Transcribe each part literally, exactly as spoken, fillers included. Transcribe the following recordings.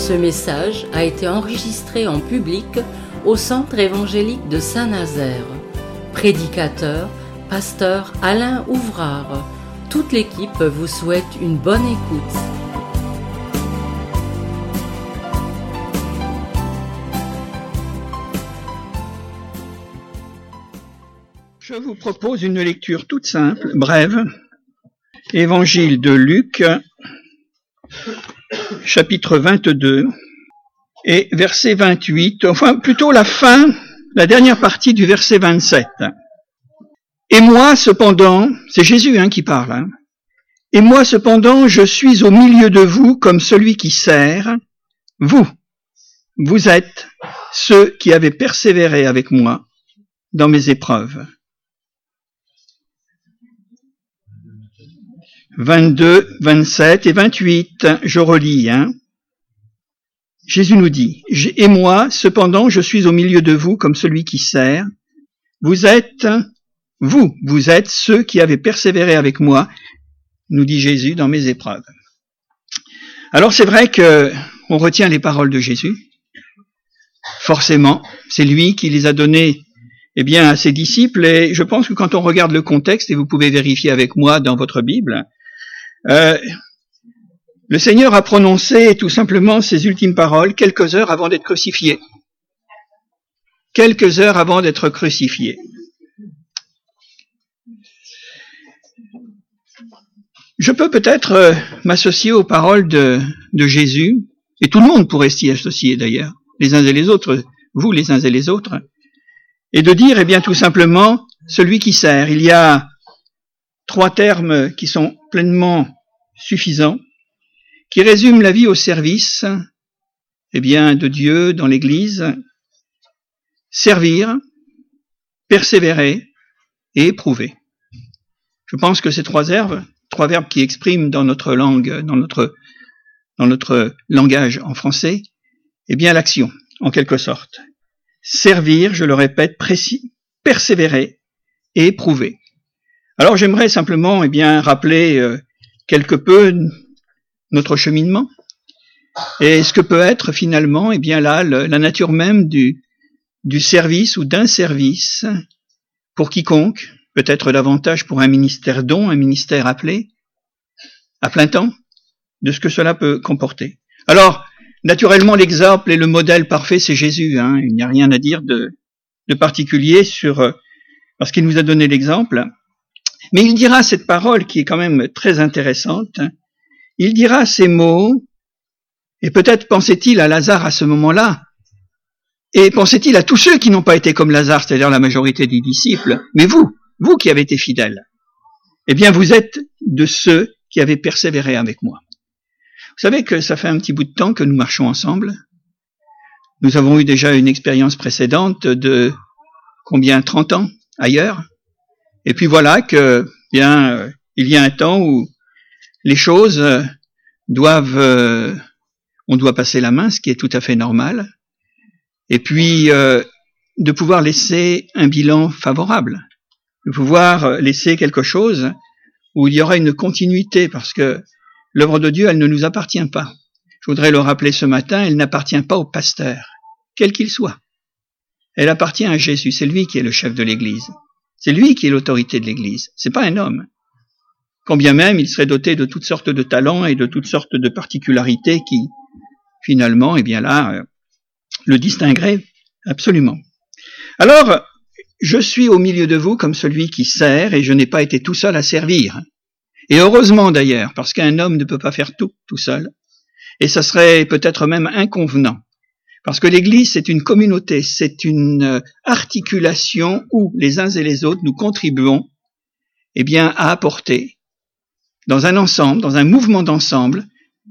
Ce message a été enregistré en public au Centre évangélique de Saint-Nazaire. Prédicateur, pasteur Alain Ouvrard. Toute l'équipe vous souhaite une bonne écoute. Je vous propose une lecture toute simple, brève. Évangile de Luc, chapitre vingt-deux, et verset vingt-huit, enfin plutôt la fin, la dernière partie du verset vingt-sept. Et moi, cependant, c'est Jésus hein, qui parle, hein, et moi, cependant, je suis au milieu de vous comme celui qui sert. Vous, vous êtes ceux qui avez persévéré avec moi dans mes épreuves. vingt-deux, vingt-sept et vingt-huit, je relis. Hein. Jésus nous dit, « Et moi, cependant, je suis au milieu de vous comme celui qui sert. Vous êtes, vous, vous êtes ceux qui avez persévéré avec moi, nous dit Jésus, dans mes épreuves. » Alors c'est vrai que on retient les paroles de Jésus. Forcément, c'est lui qui les a données eh bien, à ses disciples. Et je pense que quand on regarde le contexte, et vous pouvez vérifier avec moi dans votre Bible, Euh, le Seigneur a prononcé tout simplement ses ultimes paroles quelques heures avant d'être crucifié. Quelques heures avant d'être crucifié. Je peux peut-être euh, m'associer aux paroles de, de Jésus, et tout le monde pourrait s'y associer d'ailleurs, les uns et les autres, vous les uns et les autres, et de dire, eh bien, tout simplement, celui qui sert. Il y a trois termes qui sont pleinement suffisants, qui résument la vie au service, eh bien, de Dieu dans l'Église. Servir, persévérer et éprouver. Je pense que ces trois verbes, trois verbes qui expriment dans notre langue, dans notre, dans notre langage en français, eh bien, l'action, en quelque sorte. Servir, je le répète, précis, persévérer et éprouver. Alors j'aimerais simplement eh bien, rappeler euh, quelque peu notre cheminement et ce que peut être finalement eh bien, là, le, la nature même du, du service ou d'un service pour quiconque, peut-être davantage pour un ministère don, un ministère appelé, à plein temps, de ce que cela peut comporter. Alors, naturellement, l'exemple et le modèle parfait, c'est Jésus. Hein, il n'y a rien à dire de, de particulier sur euh, parce qu'il nous a donné l'exemple. Mais il dira cette parole qui est quand même très intéressante. Il dira ces mots, et peut-être pensait-il à Lazare à ce moment-là, et pensait-il à tous ceux qui n'ont pas été comme Lazare, c'est-à-dire la majorité des disciples, mais vous, vous qui avez été fidèles, eh bien vous êtes de ceux qui avez persévéré avec moi. Vous savez que ça fait un petit bout de temps que nous marchons ensemble. Nous avons eu déjà une expérience précédente de combien, trente ans ailleurs. Et puis voilà que, bien, euh, il y a un temps où les choses euh, doivent, euh, on doit passer la main, ce qui est tout à fait normal, et puis euh, de pouvoir laisser un bilan favorable, de pouvoir laisser quelque chose où il y aura une continuité, parce que l'œuvre de Dieu, elle ne nous appartient pas. Je voudrais le rappeler ce matin, elle n'appartient pas au pasteur, quel qu'il soit. Elle appartient à Jésus, c'est lui qui est le chef de l'Église. C'est lui qui est l'autorité de l'Église, c'est pas un homme. Quand bien même il serait doté de toutes sortes de talents et de toutes sortes de particularités qui, finalement, eh bien là, euh, le distingueraient absolument. Alors, je suis au milieu de vous comme celui qui sert, et je n'ai pas été tout seul à servir. Et heureusement d'ailleurs, parce qu'un homme ne peut pas faire tout, tout seul, et ça serait peut-être même inconvenant. Parce que l'Église, c'est une communauté, c'est une articulation où les uns et les autres, nous contribuons eh bien, à apporter, dans un ensemble, dans un mouvement d'ensemble,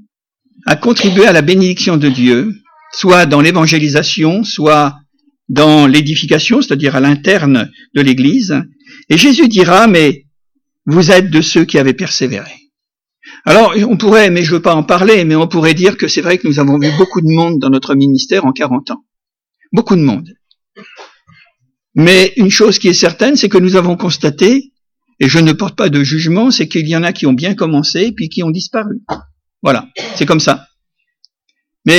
à contribuer à la bénédiction de Dieu, soit dans l'évangélisation, soit dans l'édification, c'est-à-dire à l'interne de l'Église. Et Jésus dira, mais vous êtes de ceux qui avaient persévéré. Alors, on pourrait, mais je ne veux pas en parler, mais on pourrait dire que c'est vrai que nous avons vu beaucoup de monde dans notre ministère en quarante ans. Beaucoup de monde. Mais une chose qui est certaine, c'est que nous avons constaté, et je ne porte pas de jugement, c'est qu'il y en a qui ont bien commencé, puis qui ont disparu. Voilà, c'est comme ça. Mais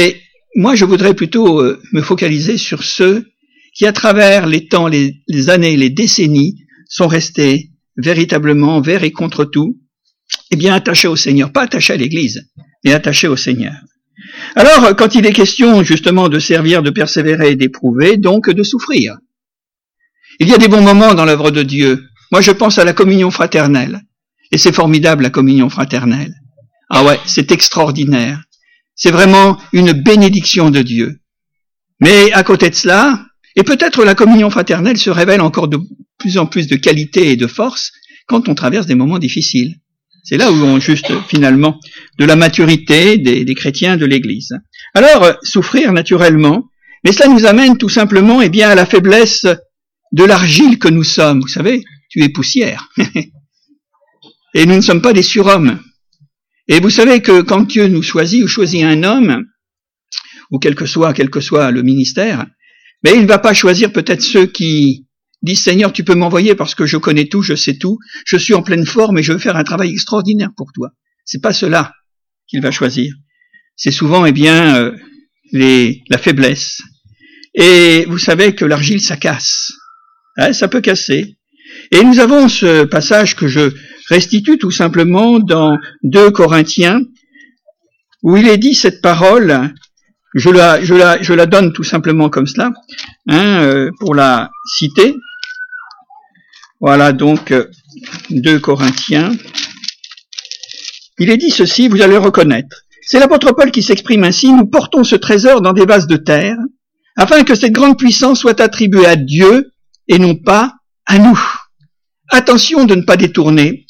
moi, je voudrais plutôt euh, me focaliser sur ceux qui, à travers les temps, les, les années, les décennies, sont restés véritablement envers et contre tout, eh bien attachés au Seigneur, pas attachés à l'Église, mais attachés au Seigneur. Alors, quand il est question justement de servir, de persévérer et d'éprouver, donc de souffrir. Il y a des bons moments dans l'œuvre de Dieu. Moi, je pense à la communion fraternelle. Et c'est formidable, la communion fraternelle. Ah ouais, c'est extraordinaire. C'est vraiment une bénédiction de Dieu. Mais à côté de cela, et peut-être la communion fraternelle se révèle encore de plus en plus de qualité et de force quand on traverse des moments difficiles. C'est là où on juste finalement de la maturité des, des chrétiens de l'Église. Alors, souffrir naturellement, mais cela nous amène tout simplement eh bien, à la faiblesse de l'argile que nous sommes. Vous savez, tu es poussière. Et nous ne sommes pas des surhommes. Et vous savez que quand Dieu nous choisit ou choisit un homme, ou quel que soit, quel que soit le ministère, mais il ne va pas choisir peut-être ceux qui disent « Seigneur, tu peux m'envoyer parce que je connais tout, je sais tout, je suis en pleine forme et je veux faire un travail extraordinaire pour toi. » C'est pas cela qu'il va choisir. C'est souvent, eh bien, euh, les, la faiblesse. Et vous savez que l'argile, ça casse. Hein, ça peut casser. Et nous avons ce passage que je restitue tout simplement dans deux Corinthiens, où il est dit cette parole, je la, je la, je la donne tout simplement comme cela, hein, euh, pour la citer. Voilà donc deux Corinthiens. Il est dit ceci, vous allez le reconnaître. C'est l'apôtre Paul qui s'exprime ainsi, nous portons ce trésor dans des vases de terre, afin que cette grande puissance soit attribuée à Dieu et non pas à nous. Attention de ne pas détourner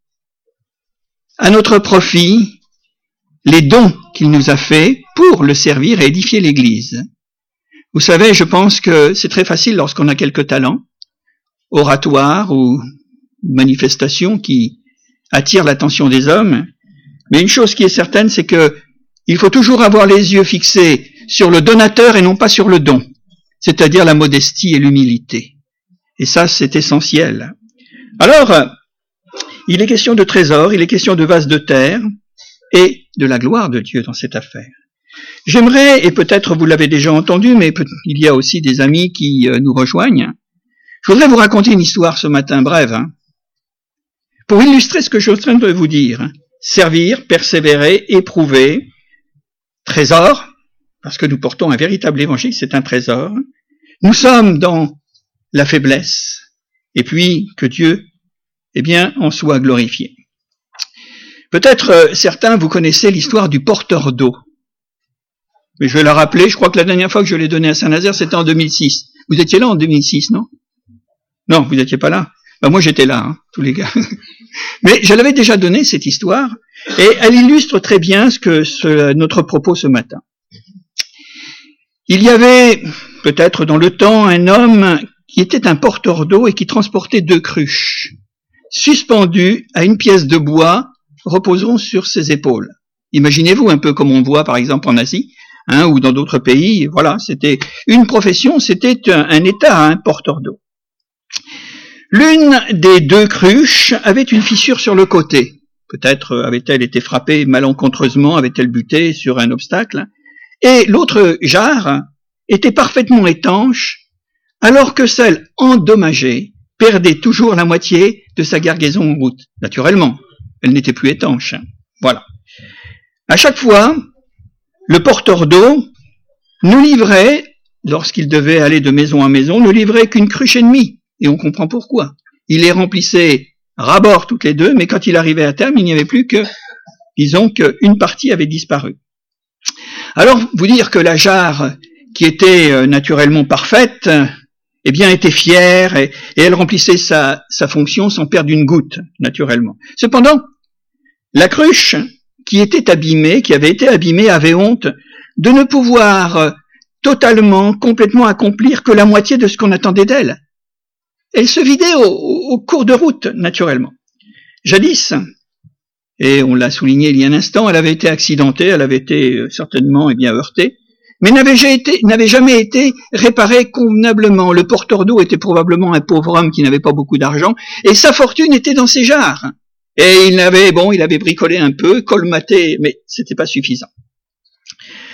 à notre profit les dons qu'il nous a faits pour le servir et édifier l'Église. Vous savez, je pense que c'est très facile lorsqu'on a quelques talents, oratoires ou manifestations qui attirent l'attention des hommes. Mais une chose qui est certaine, c'est que il faut toujours avoir les yeux fixés sur le donateur et non pas sur le don, c'est-à-dire la modestie et l'humilité. Et ça, c'est essentiel. Alors, il est question de trésors, il est question de vases de terre et de la gloire de Dieu dans cette affaire. J'aimerais, et peut-être vous l'avez déjà entendu, mais il y a aussi des amis qui nous rejoignent, je voudrais vous raconter une histoire ce matin, brève, hein, pour illustrer ce que je suis en train de vous dire. Servir, persévérer, éprouver, trésor, parce que nous portons un véritable évangile, c'est un trésor. Nous sommes dans la faiblesse, et puis que Dieu, eh bien, en soit glorifié. Peut-être euh, certains, vous connaissez l'histoire du porteur d'eau. Mais je vais la rappeler, je crois que la dernière fois que je l'ai donné à Saint-Nazaire, c'était en deux mille six. Vous étiez là en deux mille six, non? Non, vous n'étiez pas là. Ben, moi, j'étais là, hein, tous les gars. Mais je l'avais déjà donné, cette histoire, et elle illustre très bien ce que ce, notre propos ce matin. Il y avait, peut-être dans le temps, un homme qui était un porteur d'eau et qui transportait deux cruches, suspendues à une pièce de bois reposant sur ses épaules. Imaginez-vous un peu comme on voit, par exemple, en Asie, hein, ou dans d'autres pays. Voilà, c'était une profession, c'était un, un état, un porteur d'eau. L'une des deux cruches avait une fissure sur le côté. Peut-être avait-elle été frappée malencontreusement, avait-elle buté sur un obstacle. Et l'autre jarre était parfaitement étanche, alors que celle endommagée perdait toujours la moitié de sa cargaison en route. Naturellement, elle n'était plus étanche. Voilà. À chaque fois, le porteur d'eau nous livrait, lorsqu'il devait aller de maison à maison, ne livrait qu'une cruche et demie. Et on comprend pourquoi. Il les remplissait ras bord toutes les deux, mais quand il arrivait à terme, il n'y avait plus que, disons qu'une partie avait disparu. Alors, vous dire que la jarre, qui était naturellement parfaite, eh bien, était fière, et, et elle remplissait sa, sa fonction sans perdre une goutte, naturellement. Cependant, la cruche, qui était abîmée, qui avait été abîmée, avait honte de ne pouvoir totalement, complètement accomplir que la moitié de ce qu'on attendait d'elle. Elle se vidait au, au cours de route, naturellement. Jadis, et on l'a souligné il y a un instant, elle avait été accidentée, elle avait été certainement eh bien heurtée, mais n'avait jamais été, n'avait jamais été réparée convenablement. Le porteur d'eau était probablement un pauvre homme qui n'avait pas beaucoup d'argent, et sa fortune était dans ses jarres. Et il avait, bon, il avait bricolé un peu, colmaté, mais c'était pas suffisant.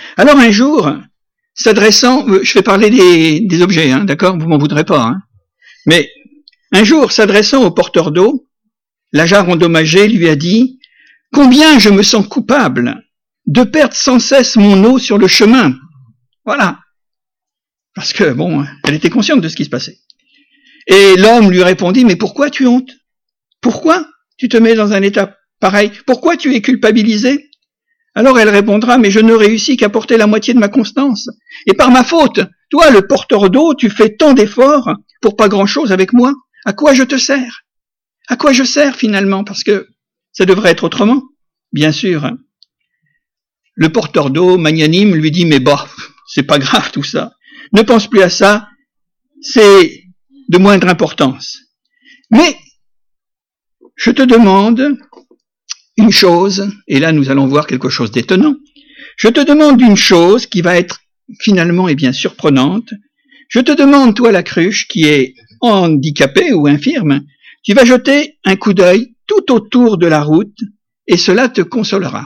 Alors un jour, s'adressant, je vais parler des, des objets, hein, d'accord, vous m'en voudrez pas, hein, mais un jour, s'adressant au porteur d'eau, la jarre endommagée lui a dit « Combien je me sens coupable de perdre sans cesse mon eau sur le chemin !» Voilà. Parce que, bon, elle était consciente de ce qui se passait. Et l'homme lui répondit « Mais pourquoi tu hontes? Pourquoi tu te mets dans un état pareil? Pourquoi tu es culpabilisé ?» Alors elle répondra « Mais je ne réussis qu'à porter la moitié de ma constance. Et par ma faute, toi, le porteur d'eau, tu fais tant d'efforts pour pas grand-chose avec moi. À quoi je te sers? À quoi je sers finalement? Parce que ça devrait être autrement, bien sûr. Le porteur d'eau, magnanime, lui dit « Mais bah, c'est pas grave tout ça. Ne pense plus à ça. C'est de moindre importance. Mais je te demande une chose, et là nous allons voir quelque chose d'étonnant. Je te demande une chose qui va être finalement et bien surprenante. Je te demande, toi la cruche, qui est handicapée ou infirme, tu vas jeter un coup d'œil tout autour de la route et cela te consolera.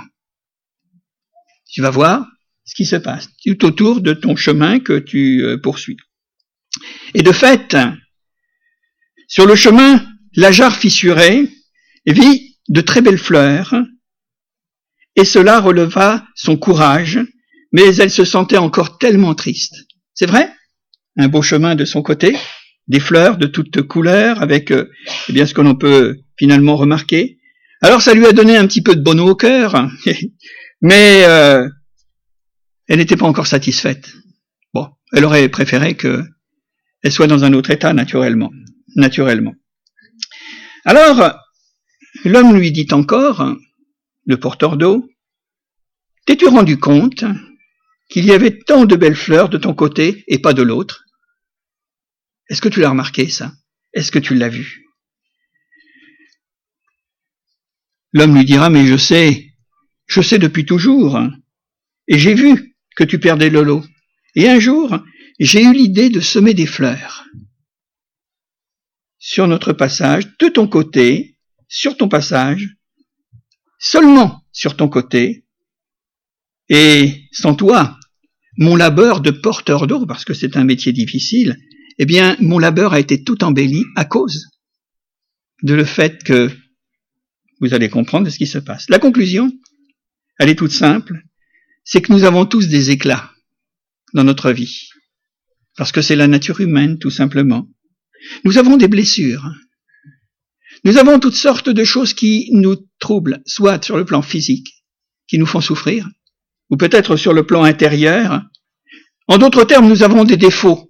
Tu vas voir ce qui se passe tout autour de ton chemin que tu poursuis. Et de fait, sur le chemin, la jarre fissurée vit de très belles fleurs et cela releva son courage, mais elle se sentait encore tellement triste. C'est vrai? Un beau chemin de son côté, des fleurs de toutes couleurs, avec euh, eh bien ce que l'on peut finalement remarquer. Alors ça lui a donné un petit peu de bonheur au cœur, mais euh, elle n'était pas encore satisfaite. Bon, elle aurait préféré qu'elle soit dans un autre état, naturellement. naturellement. Alors, l'homme lui dit encore, le porteur d'eau, « T'es-tu rendu compte qu'il y avait tant de belles fleurs de ton côté et pas de l'autre? Est-ce que tu l'as remarqué, ça? Est-ce que tu l'as vu? » L'homme lui dira, « Mais je sais, je sais depuis toujours, et j'ai vu que tu perdais le lot. Et un jour, j'ai eu l'idée de semer des fleurs. Sur notre passage, de ton côté, sur ton passage, seulement sur ton côté, et sans toi, mon labeur de porteur d'eau, parce que c'est un métier difficile, eh bien, mon labeur a été tout embelli à cause de le fait que vous allez comprendre ce qui se passe. La conclusion, elle est toute simple, c'est que nous avons tous des éclats dans notre vie, parce que c'est la nature humaine, tout simplement. Nous avons des blessures. Nous avons toutes sortes de choses qui nous troublent, soit sur le plan physique, qui nous font souffrir, ou peut-être sur le plan intérieur. En d'autres termes, nous avons des défauts.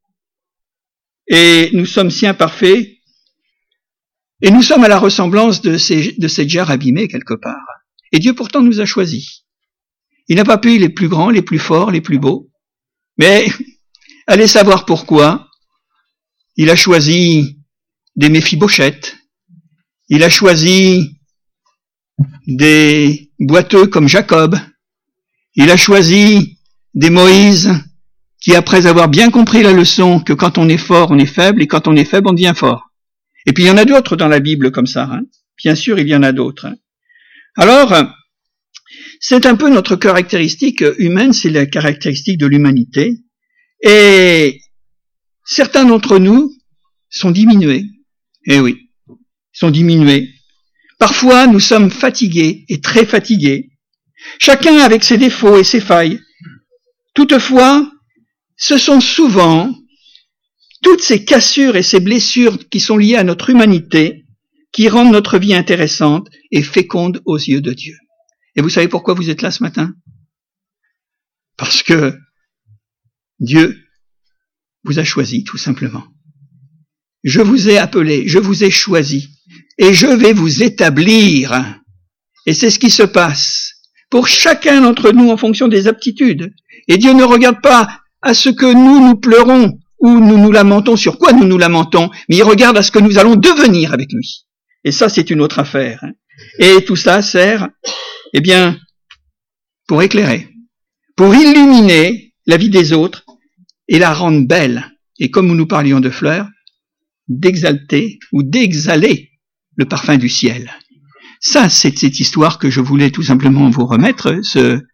Et nous sommes si imparfaits, et nous sommes à la ressemblance de, ces, de cette jarre abîmée quelque part. Et Dieu pourtant nous a choisis. Il n'a pas pu les plus grands, les plus forts, les plus beaux, mais allez savoir pourquoi. Il a choisi des Méphibosheth, il a choisi des boiteux comme Jacob, il a choisi des Moïse qui, après avoir bien compris la leçon que quand on est fort, on est faible, et quand on est faible, on devient fort. Et puis il y en a d'autres dans la Bible comme ça, hein. Bien sûr, il y en a d'autres. Hein. Alors, c'est un peu notre caractéristique humaine, c'est la caractéristique de l'humanité, et certains d'entre nous sont diminués. Eh oui, sont diminués. Parfois, nous sommes fatigués, et très fatigués, chacun avec ses défauts et ses failles. Toutefois, ce sont souvent toutes ces cassures et ces blessures qui sont liées à notre humanité qui rendent notre vie intéressante et féconde aux yeux de Dieu. Et vous savez pourquoi vous êtes là ce matin? Parce que Dieu vous a choisi, tout simplement. Je vous ai appelé, je vous ai choisi, et je vais vous établir. Et c'est ce qui se passe pour chacun d'entre nous en fonction des aptitudes. Et Dieu ne regarde pas à ce que nous nous pleurons ou nous nous lamentons, sur quoi nous nous lamentons, mais il regarde à ce que nous allons devenir avec lui. Et ça, c'est une autre affaire. Et tout ça sert, eh bien, pour éclairer, pour illuminer la vie des autres et la rendre belle. Et comme nous parlions de fleurs, d'exalter ou d'exhaler le parfum du ciel. Ça, c'est cette histoire que je voulais tout simplement vous remettre ce,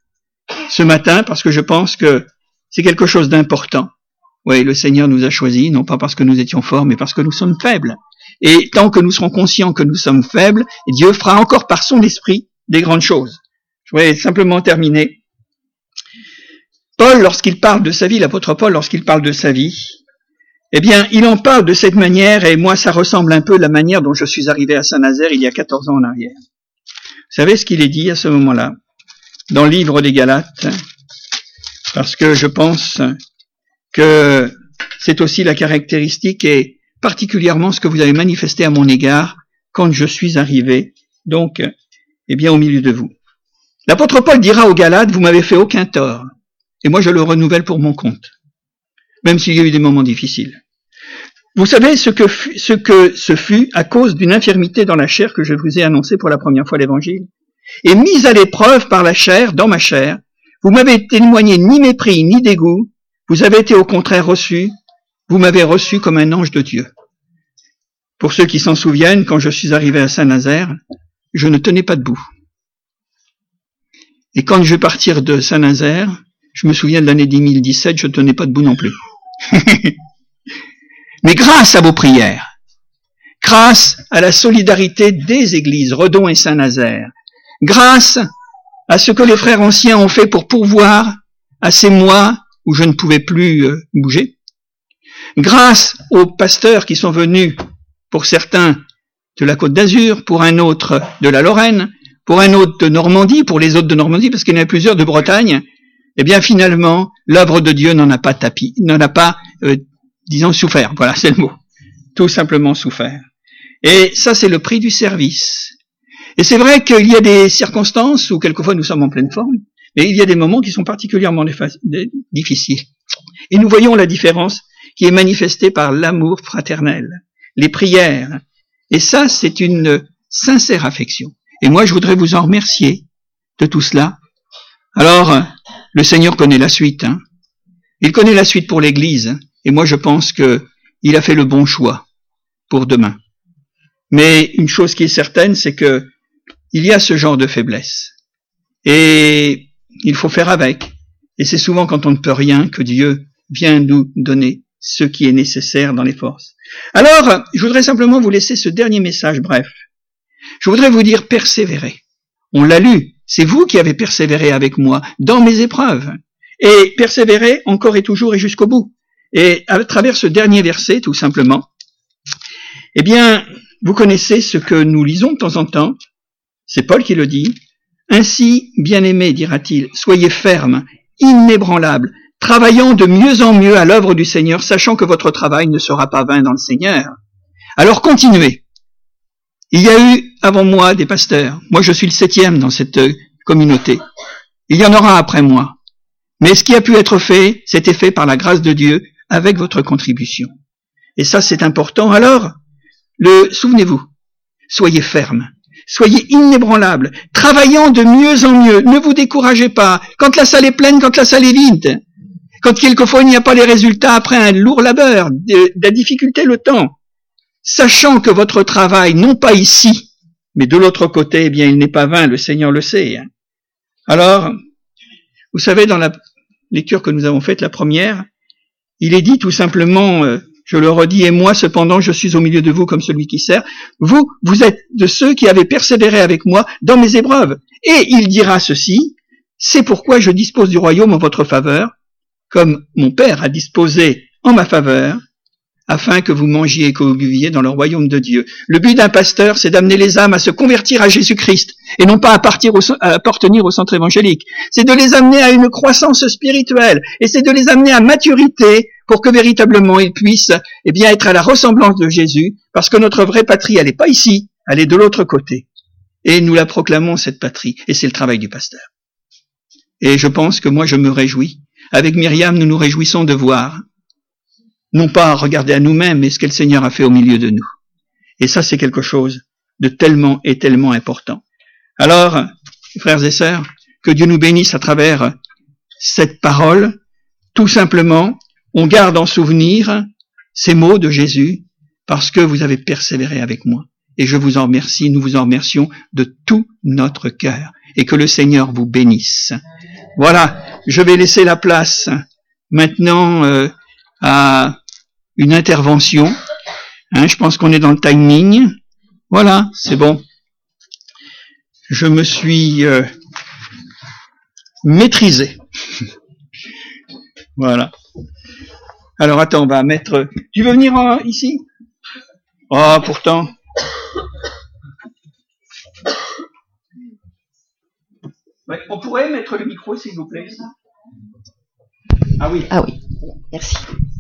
ce matin parce que je pense que c'est quelque chose d'important. Oui, le Seigneur nous a choisis, non pas parce que nous étions forts, mais parce que nous sommes faibles. Et tant que nous serons conscients que nous sommes faibles, Dieu fera encore par son esprit des grandes choses. Je voudrais simplement terminer. Paul, lorsqu'il parle de sa vie, l'apôtre Paul, lorsqu'il parle de sa vie, eh bien, il en parle de cette manière, et moi, ça ressemble un peu à la manière dont je suis arrivé à Saint-Nazaire il y a quatorze ans en arrière. Vous savez ce qu'il est dit à ce moment-là, dans le livre des Galates, parce que je pense que c'est aussi la caractéristique et particulièrement ce que vous avez manifesté à mon égard quand je suis arrivé, donc, eh bien, au milieu de vous. L'apôtre Paul dira aux Galates, vous m'avez fait aucun tort, et moi je le renouvelle pour mon compte, même s'il y a eu des moments difficiles. Vous savez ce que, fut, ce que ce fut à cause d'une infirmité dans la chair que je vous ai annoncé pour la première fois l'évangile, et mise à l'épreuve par la chair, dans ma chair, vous m'avez témoigné ni mépris ni dégoût, vous avez été au contraire reçu, vous m'avez reçu comme un ange de Dieu. Pour ceux qui s'en souviennent, quand je suis arrivé à Saint-Nazaire, je ne tenais pas debout. Et quand je vais partir de Saint-Nazaire, je me souviens de l'année deux mille dix-sept, je ne tenais pas debout non plus. Mais grâce à vos prières, grâce à la solidarité des églises, Redon et Saint-Nazaire, grâce à ce que les frères anciens ont fait pour pourvoir à ces mois où je ne pouvais plus euh, bouger, grâce aux pasteurs qui sont venus, pour certains de la Côte d'Azur, pour un autre de la Lorraine, pour un autre de Normandie, pour les autres de Normandie, parce qu'il y en a plusieurs de Bretagne, eh bien finalement, l'œuvre de Dieu n'en a pas tapis, n'en a pas, euh, disons, souffert. Voilà, c'est le mot. Tout simplement souffert. Et ça, c'est le prix du service. Et c'est vrai qu'il y a des circonstances où quelquefois nous sommes en pleine forme, mais il y a des moments qui sont particulièrement difficiles. Et nous voyons la différence qui est manifestée par l'amour fraternel, les prières. Et ça, c'est une sincère affection. Et moi, je voudrais vous en remercier de tout cela. Alors, le Seigneur connaît la suite. Hein. Il connaît la suite pour l'Église. Et moi, je pense que il a fait le bon choix pour demain. Mais une chose qui est certaine, c'est que il y a ce genre de faiblesse. Et il faut faire avec. Et c'est souvent quand on ne peut rien que Dieu vient nous donner ce qui est nécessaire dans les forces. Alors, je voudrais simplement vous laisser ce dernier message bref. Je voudrais vous dire persévérer. On l'a lu. C'est vous qui avez persévéré avec moi dans mes épreuves. Et persévérer encore et toujours et jusqu'au bout. Et à travers ce dernier verset, tout simplement, eh bien, vous connaissez ce que nous lisons de temps en temps. C'est Paul qui le dit. Ainsi, bien-aimés, dira-t-il, soyez fermes, inébranlables, travaillant de mieux en mieux à l'œuvre du Seigneur, sachant que votre travail ne sera pas vain dans le Seigneur. Alors continuez. Il y a eu avant moi des pasteurs. Moi, je suis le septième dans cette communauté. Il y en aura après moi. Mais ce qui a pu être fait, c'était fait par la grâce de Dieu avec votre contribution. Et ça, c'est important. Alors, le, souvenez-vous, soyez fermes, soyez inébranlables, travaillant de mieux en mieux. Ne vous découragez pas. Quand la salle est pleine, quand la salle est vide, quand quelquefois il n'y a pas les résultats après un lourd labeur, de, de la difficulté, le temps, sachant que votre travail, non pas ici, mais de l'autre côté, eh bien, il n'est pas vain, le Seigneur le sait. Hein. Alors, vous savez, dans la lecture que nous avons faite, la première, il est dit tout simplement, euh, je le redis, et moi, cependant, je suis au milieu de vous comme celui qui sert. Vous, vous êtes de ceux qui avez persévéré avec moi dans mes épreuves. Et il dira ceci, c'est pourquoi je dispose du royaume en votre faveur, comme mon Père a disposé en ma faveur, afin que vous mangiez et que vous buviez dans le royaume de Dieu. Le but d'un pasteur, c'est d'amener les âmes à se convertir à Jésus-Christ, et non pas à, partir au, à appartenir au centre évangélique. C'est de les amener à une croissance spirituelle, et c'est de les amener à maturité, pour que véritablement ils puissent eh bien, être à la ressemblance de Jésus, parce que notre vraie patrie, elle n'est pas ici, elle est de l'autre côté. Et nous la proclamons, cette patrie, et c'est le travail du pasteur. Et je pense que moi, je me réjouis. Avec Myriam, nous nous réjouissons de voir, non pas regarder à nous-mêmes, mais ce que le Seigneur a fait au milieu de nous. Et ça, c'est quelque chose de tellement et tellement important. Alors, frères et sœurs, que Dieu nous bénisse à travers cette parole. Tout simplement, on garde en souvenir ces mots de Jésus, parce que vous avez persévéré avec moi. Et je vous en remercie, nous vous en remercions de tout notre cœur. Et que le Seigneur vous bénisse. Voilà, je vais laisser la place maintenant euh, à une intervention. Hein, je pense qu'on est dans le timing. Voilà, c'est bon. Je me suis euh, maîtrisé. Voilà. Alors attends, on va mettre... Tu veux venir euh, ici? Oh, pourtant... Ouais, on pourrait mettre le micro, s'il vous plaît. Ah oui. Ah oui, merci.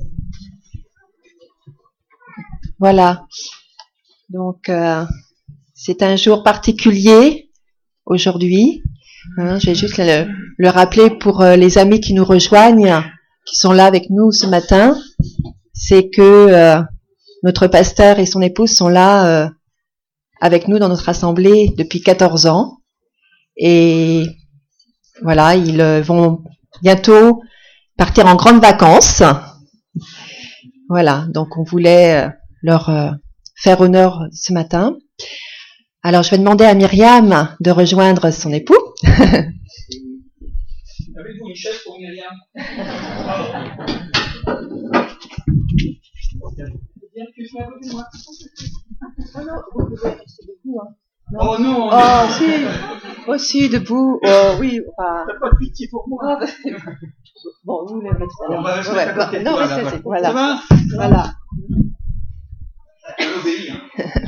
Voilà. Donc, euh, c'est un jour particulier aujourd'hui. Hein, je vais juste le, le rappeler pour euh, les amis qui nous rejoignent, qui sont là avec nous ce matin. C'est que euh, notre pasteur et son épouse sont là euh, avec nous dans notre assemblée depuis quatorze ans. Et voilà, ils vont bientôt partir en grandes vacances. Voilà, donc on voulait leur faire honneur ce matin. Alors je vais demander à Myriam de rejoindre son époux. Avez-vous une chaise pour Myriam? Oh non! Oh si, aussi debout. Oh oui. Enfin... T'as pas de pitié pour moi. Bon, vous les mettez. On va rester à côté. Non, Voilà, mais voilà. c'est voilà. Ça va? Voilà. Obéir.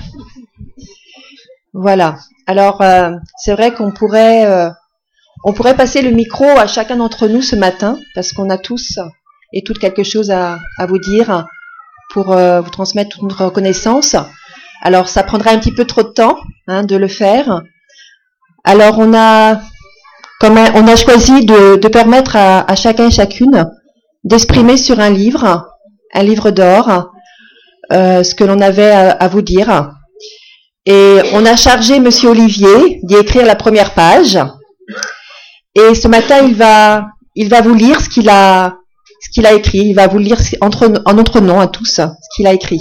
Voilà. Alors euh, c'est vrai qu'on pourrait euh, on pourrait passer le micro à chacun d'entre nous ce matin parce qu'on a tous et toutes quelque chose à, à vous dire pour euh, vous transmettre toute notre reconnaissance. Alors ça prendrait un petit peu trop de temps hein, de le faire. Alors on a comme un, on a choisi de, de permettre à, à chacun et chacune d'exprimer sur un livre, un livre d'or, euh, ce que l'on avait à, à vous dire. Et on a chargé Monsieur Olivier d'y écrire la première page. Et ce matin, il va, il va vous lire ce qu'il a, ce qu'il a écrit. Il va vous lire entre, en notre nom à tous ce qu'il a écrit.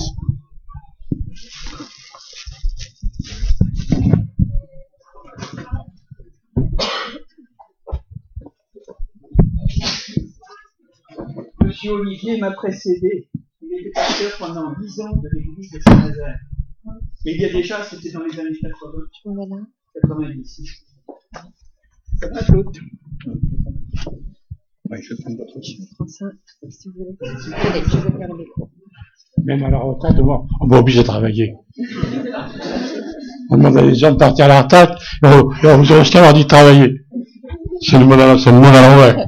Monsieur Olivier m'a précédé. Il était pasteur pendant dix ans de l'église de Saint-Nazaire. Mais il y a déjà, c'était dans les années quatre-vingts, Voilà. quatre-vingt-dix. Ça va, Claude? Oui, je vais prendre votre aussi. Je prends ça, si vous voulez. Allez, je vais faire le micro. Même à la retraite, on va obligé de travailler. On demande à les gens de partir à la retraite, et on, et on jusqu'à leur dit de travailler. C'est le monde à, c'est le monde à l'envers.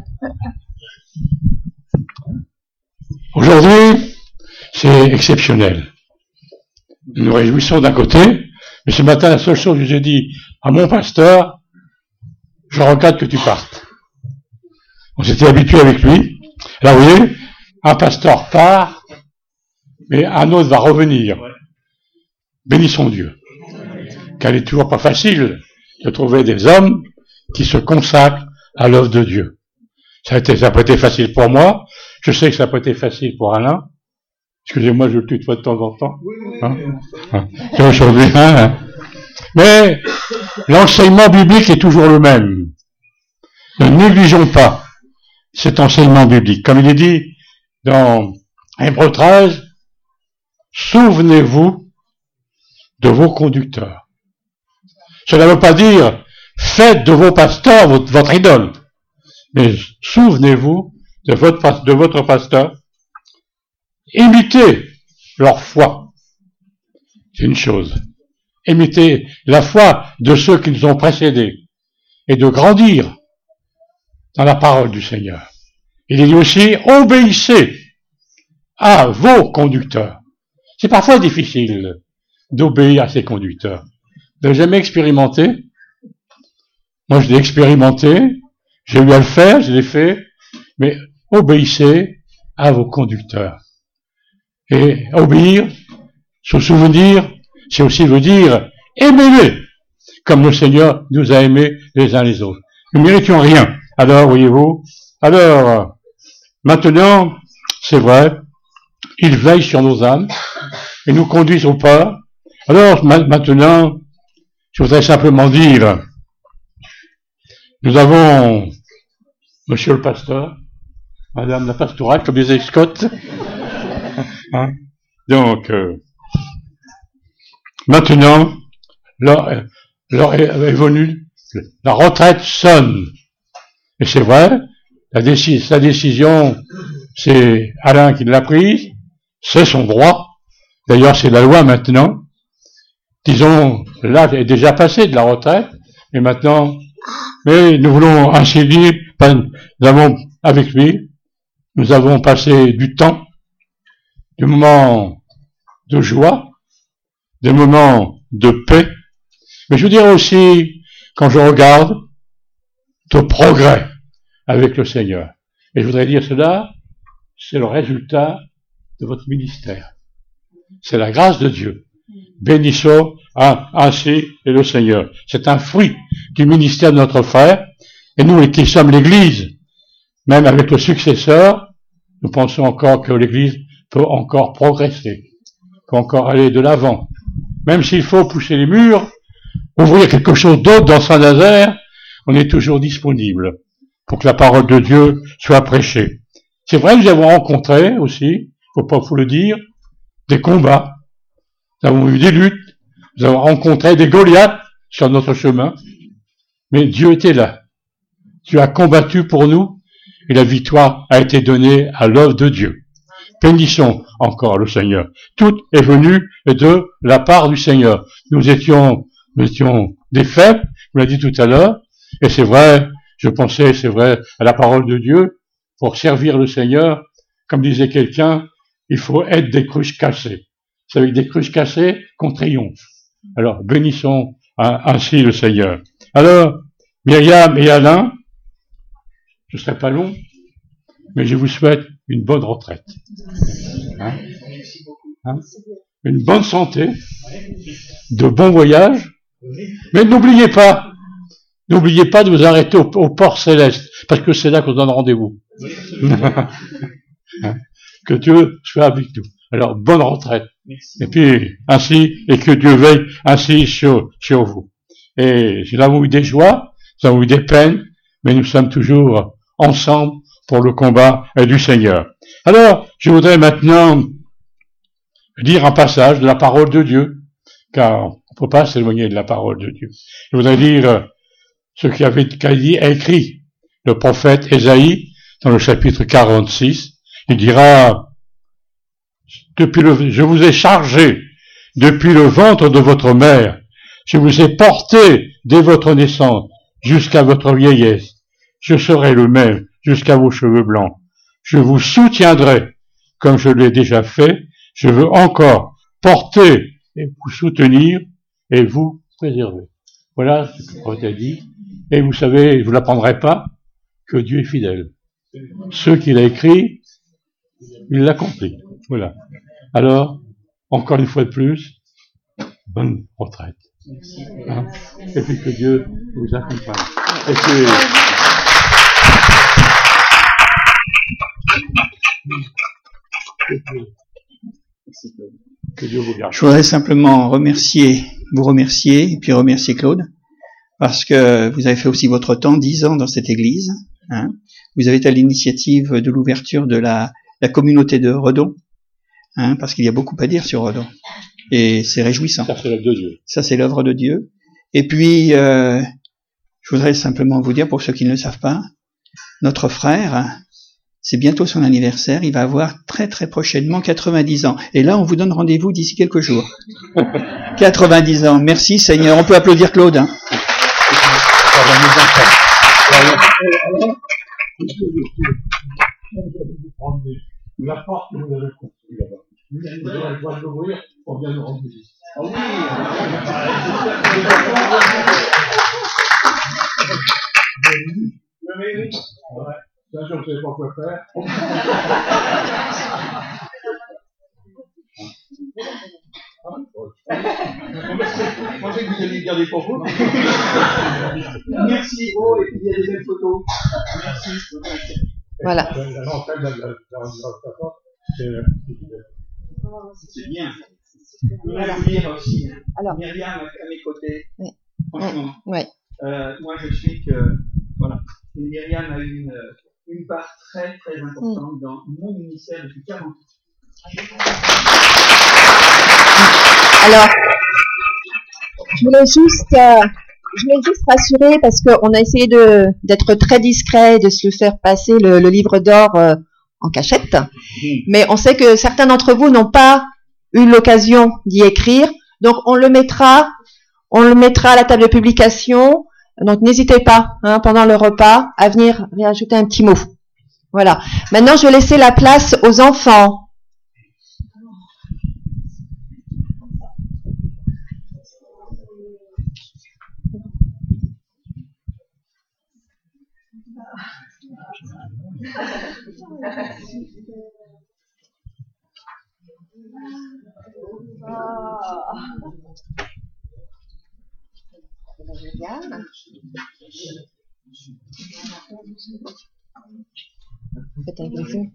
Aujourd'hui, c'est exceptionnel. Nous nous réjouissons d'un côté, mais ce matin, la seule chose que j'ai dit à mon pasteur, je regrette que tu partes. On s'était habitué avec lui. Là, vous voyez, un pasteur part, mais un autre va revenir. Bénissons Dieu. Qu'elle est toujours pas facile de trouver des hommes qui se consacrent à l'œuvre de Dieu. Ça a été, ça n'a pas été facile pour moi. Je sais que ça n'a pas été facile pour Alain. Excusez-moi, je le tutoie de temps en temps. Hein, hein, c'est aujourd'hui, hein. Mais l'enseignement biblique est toujours le même. Ne négligeons pas cet enseignement biblique. Comme il est dit dans Hébreux treize, souvenez-vous de vos conducteurs. Cela ne veut pas dire faites de vos pasteurs votre, votre idole, mais souvenez-vous de votre, de votre pasteur. Imitez leur foi. C'est une chose. Imitez la foi de ceux qui nous ont précédés et de grandir dans la parole du Seigneur. Il est dit aussi, obéissez à vos conducteurs. C'est parfois difficile d'obéir à ses conducteurs. Vous n'avez jamais expérimenté? Moi, je l'ai expérimenté, j'ai eu à le faire, je l'ai fait, mais obéissez à vos conducteurs. Et obéir, se souvenir, c'est aussi vous dire, aimez-les, comme le Seigneur nous a aimés les uns les autres. Nous ne méritions rien. Alors, voyez-vous, alors, maintenant, c'est vrai, il veille sur nos âmes, et nous conduisent au pas. Alors, maintenant, je voudrais simplement dire, nous avons monsieur le pasteur, madame la pastorale, comme disait Scott. Hein? Donc, euh, maintenant, l'heure, l'heure est, est venue, la retraite sonne. Et c'est vrai, la, déci- sa décision, c'est Alain qui l'a prise, c'est son droit. D'ailleurs, c'est la loi maintenant. Disons, l'âge est déjà passé de la retraite, et maintenant, mais nous voulons ainsi dire, nous avons, avec lui, nous avons passé du temps, des moments de joie, des moments de paix, mais je veux dire aussi, quand je regarde, de progrès avec le Seigneur. Et je voudrais dire cela, c'est le résultat de votre ministère. C'est la grâce de Dieu. Bénissons hein, ainsi et le Seigneur. C'est un fruit du ministère de notre frère. Et nous qui sommes l'Église, même avec le successeur, nous pensons encore que l'Église peut encore progresser, peut encore aller de l'avant. Même s'il faut pousser les murs, ouvrir quelque chose d'autre dans Saint-Nazaire, on est toujours disponible pour que la parole de Dieu soit prêchée. C'est vrai que nous avons rencontré aussi, faut pas vous le dire, des combats. Nous avons eu des luttes, nous avons rencontré des Goliaths sur notre chemin, mais Dieu était là. Dieu a combattu pour nous et la victoire a été donnée à l'œuvre de Dieu. Bénissons encore le Seigneur. Tout est venu de la part du Seigneur. Nous étions, nous étions des faibles, je l'ai dit tout à l'heure, et c'est vrai, je pensais, c'est vrai, à la parole de Dieu, pour servir le Seigneur, comme disait quelqu'un, il faut être des cruches cassées. C'est avec des cruches cassées qu'on triomphe. Alors, bénissons hein, ainsi le Seigneur. Alors, Myriam et Alain, je ne serai pas long, mais je vous souhaite une bonne retraite. Hein? Hein? Une bonne santé, de bons voyages, mais n'oubliez pas, n'oubliez pas de vous arrêter au, au port céleste, parce que c'est là qu'on donne rendez-vous. Hein? Que Dieu soit avec nous. Alors, bonne retraite. Et puis, ainsi, et que Dieu veille ainsi sur, sur vous. Et nous avons eu des joies, nous avons eu des peines, mais nous sommes toujours ensemble pour le combat du Seigneur. Alors, je voudrais maintenant lire un passage de la parole de Dieu, car on ne peut pas s'éloigner de la parole de Dieu. Je voudrais lire ce qui avait dit, écrit le prophète Ésaïe dans le chapitre quarante-six. Il dira, depuis le, je vous ai chargé depuis le ventre de votre mère, je vous ai porté dès votre naissance jusqu'à votre vieillesse. Je serai le même jusqu'à vos cheveux blancs. Je vous soutiendrai comme je l'ai déjà fait. Je veux encore porter et vous soutenir et vous préserver. Voilà ce que le prophète a dit. Et vous savez, je vous l'apprendrai pas, que Dieu est fidèle. Ce qu'il a écrit, il l'accomplit. Voilà. Alors, encore une fois de plus, bonne retraite. Hein? Et puis que Dieu vous accompagne. Et que... Que Dieu vous garde. Je voudrais simplement remercier, vous remercier, et puis remercier Claude, parce que vous avez fait aussi votre temps, dix ans dans cette église. Hein. Vous avez été à l'initiative de l'ouverture de la, la communauté de Redon, hein, parce qu'il y a beaucoup à dire sur Redon. Et c'est réjouissant. Ça, c'est l'œuvre de Dieu. Ça, c'est l'œuvre de Dieu. Et puis, euh, je voudrais simplement vous dire, pour ceux qui ne le savent pas, notre frère, c'est bientôt son anniversaire, il va avoir très très prochainement quatre-vingt-dix ans. Et là, on vous donne rendez-vous d'ici quelques jours. quatre-vingt-dix ans. Merci Seigneur. On peut applaudir Claude. Hein. La porte que vous avez construite là-bas. Vous avez le droit de l'ouvrir pour bien nous rendre visite. Ah oui! Oui, oui. Un jour, je ne sais pas quoi faire. Je pensais que vous alliez garder pour vous. Merci. Oh, et puis il y a des belles photos. Merci. Voilà. C'est bien. Voilà. Aussi. Alors, Myriam à mes côtés. Oui. Franchement. Oui. Euh, moi, je suis que, voilà. Et Myriam a eu une, une part très très importante dans mon ministère depuis quarante ans. Alors, je voulais juste, euh, je voulais juste rassurer parce qu'on a essayé de d'être très discret, de se le faire passer le, le livre d'or euh, en cachette. Mais on sait que certains d'entre vous n'ont pas eu l'occasion d'y écrire, donc on le mettra, on le mettra à la table de publication. Donc n'hésitez pas, hein, pendant le repas, à venir réajouter un petit mot. Voilà. Maintenant, je vais laisser la place aux enfants. Faites un bisou.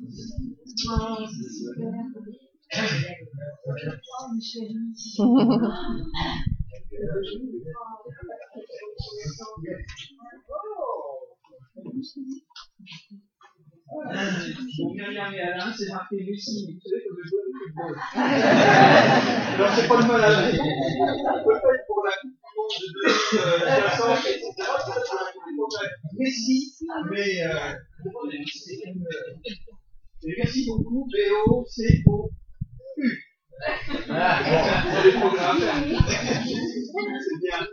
Myriam et Alain, c'est marqué Lucie, vous savez, comme le joueur de football. Alors, c'est pas le mal à dire. Peut-être pour la coupe de deux mille soixante, et cetera, peut-être pour la coupe de Messi, mais euh, c'est une. Et merci beaucoup, B O C O U. Voilà, bon, c'est les programmes. C'est bien.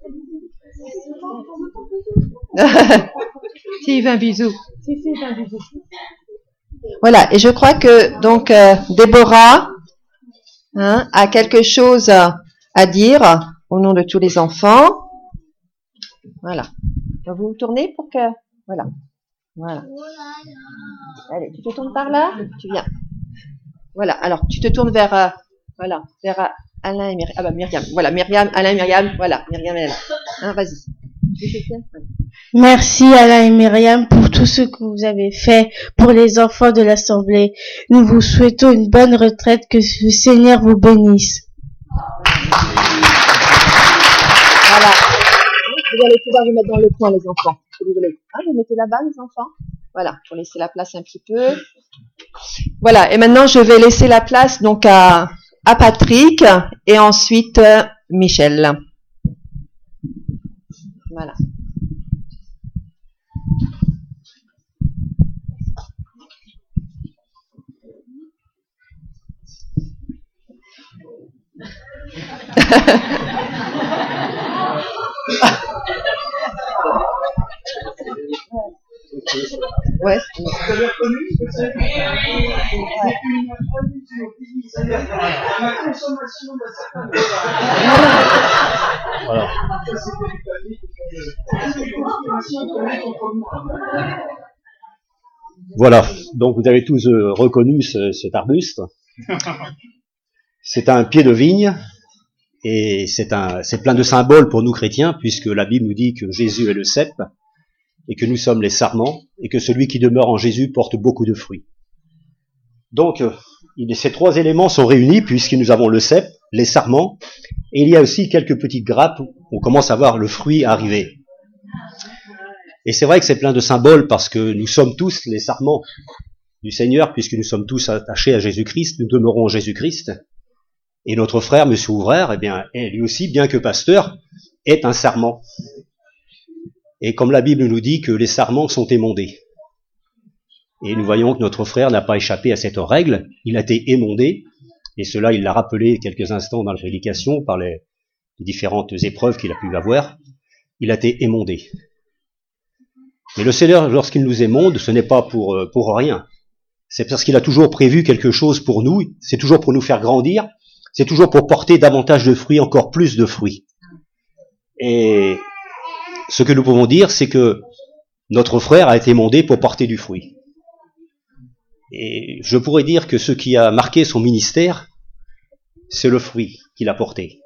Si, il veut un bisou. Si, si, il veut un bisou. Voilà, et je crois que donc euh, Déborah hein, a quelque chose à dire au nom de tous les enfants. Voilà. Donc vous vous tournez pour que... Voilà. Voilà. Allez, tu te tournes par là, tu viens. Voilà, alors tu te tournes vers... Euh, voilà, vers euh, Alain et Myriam. Ah bah Myriam, voilà, Myriam, Alain, Myriam, voilà, Myriam et Alain. Hein, vas-y. Merci Alain et Myriam pour tout ce que vous avez fait pour les enfants de l'Assemblée. Nous vous souhaitons une bonne retraite, que le Seigneur vous bénisse. Voilà. Vous allez pouvoir vous mettre dans le coin, les enfants, si vous voulez. Hein, vous mettez là-bas, les enfants. Voilà, pour laisser la place un petit peu. Voilà, et maintenant je vais laisser la place donc à, à Patrick et ensuite euh, Michel. Voilà. Ouais. Vous avez reconnu ce que c'est? C'est une production qui c'est-à-dire la consommation d'un certain dollar. Voilà. Ça, c'était du papier. C'est une consommation qu'on met contre moi. Voilà. Donc, vous avez tous euh, reconnu ce, cet arbuste. C'est un pied de vigne. Et c'est un, c'est plein de symboles pour nous chrétiens, puisque la Bible nous dit que Jésus est le cep, et que nous sommes les sarments, et que celui qui demeure en Jésus porte beaucoup de fruits. Donc, il, ces trois éléments sont réunis, puisque nous avons le cep, les sarments, et il y a aussi quelques petites grappes où on commence à voir le fruit arriver. Et c'est vrai que c'est plein de symboles, parce que nous sommes tous les sarments du Seigneur, puisque nous sommes tous attachés à Jésus-Christ, nous demeurons en Jésus-Christ. Et notre frère, monsieur Ouvreur, eh bien, est lui aussi, bien que pasteur, est un sarment. Et comme la Bible nous dit que les sarments sont émondés. Et nous voyons que notre frère n'a pas échappé à cette règle, il a été émondé, et cela il l'a rappelé quelques instants dans la prédication par les, les différentes épreuves qu'il a pu avoir, il a été émondé. Mais le Seigneur, lorsqu'il nous émonde, ce n'est pas pour, pour rien. C'est parce qu'il a toujours prévu quelque chose pour nous, c'est toujours pour nous faire grandir, c'est toujours pour porter davantage de fruits, encore plus de fruits. Et ce que nous pouvons dire, c'est que notre frère a été émondé pour porter du fruit. Et je pourrais dire que ce qui a marqué son ministère, c'est le fruit qu'il a porté.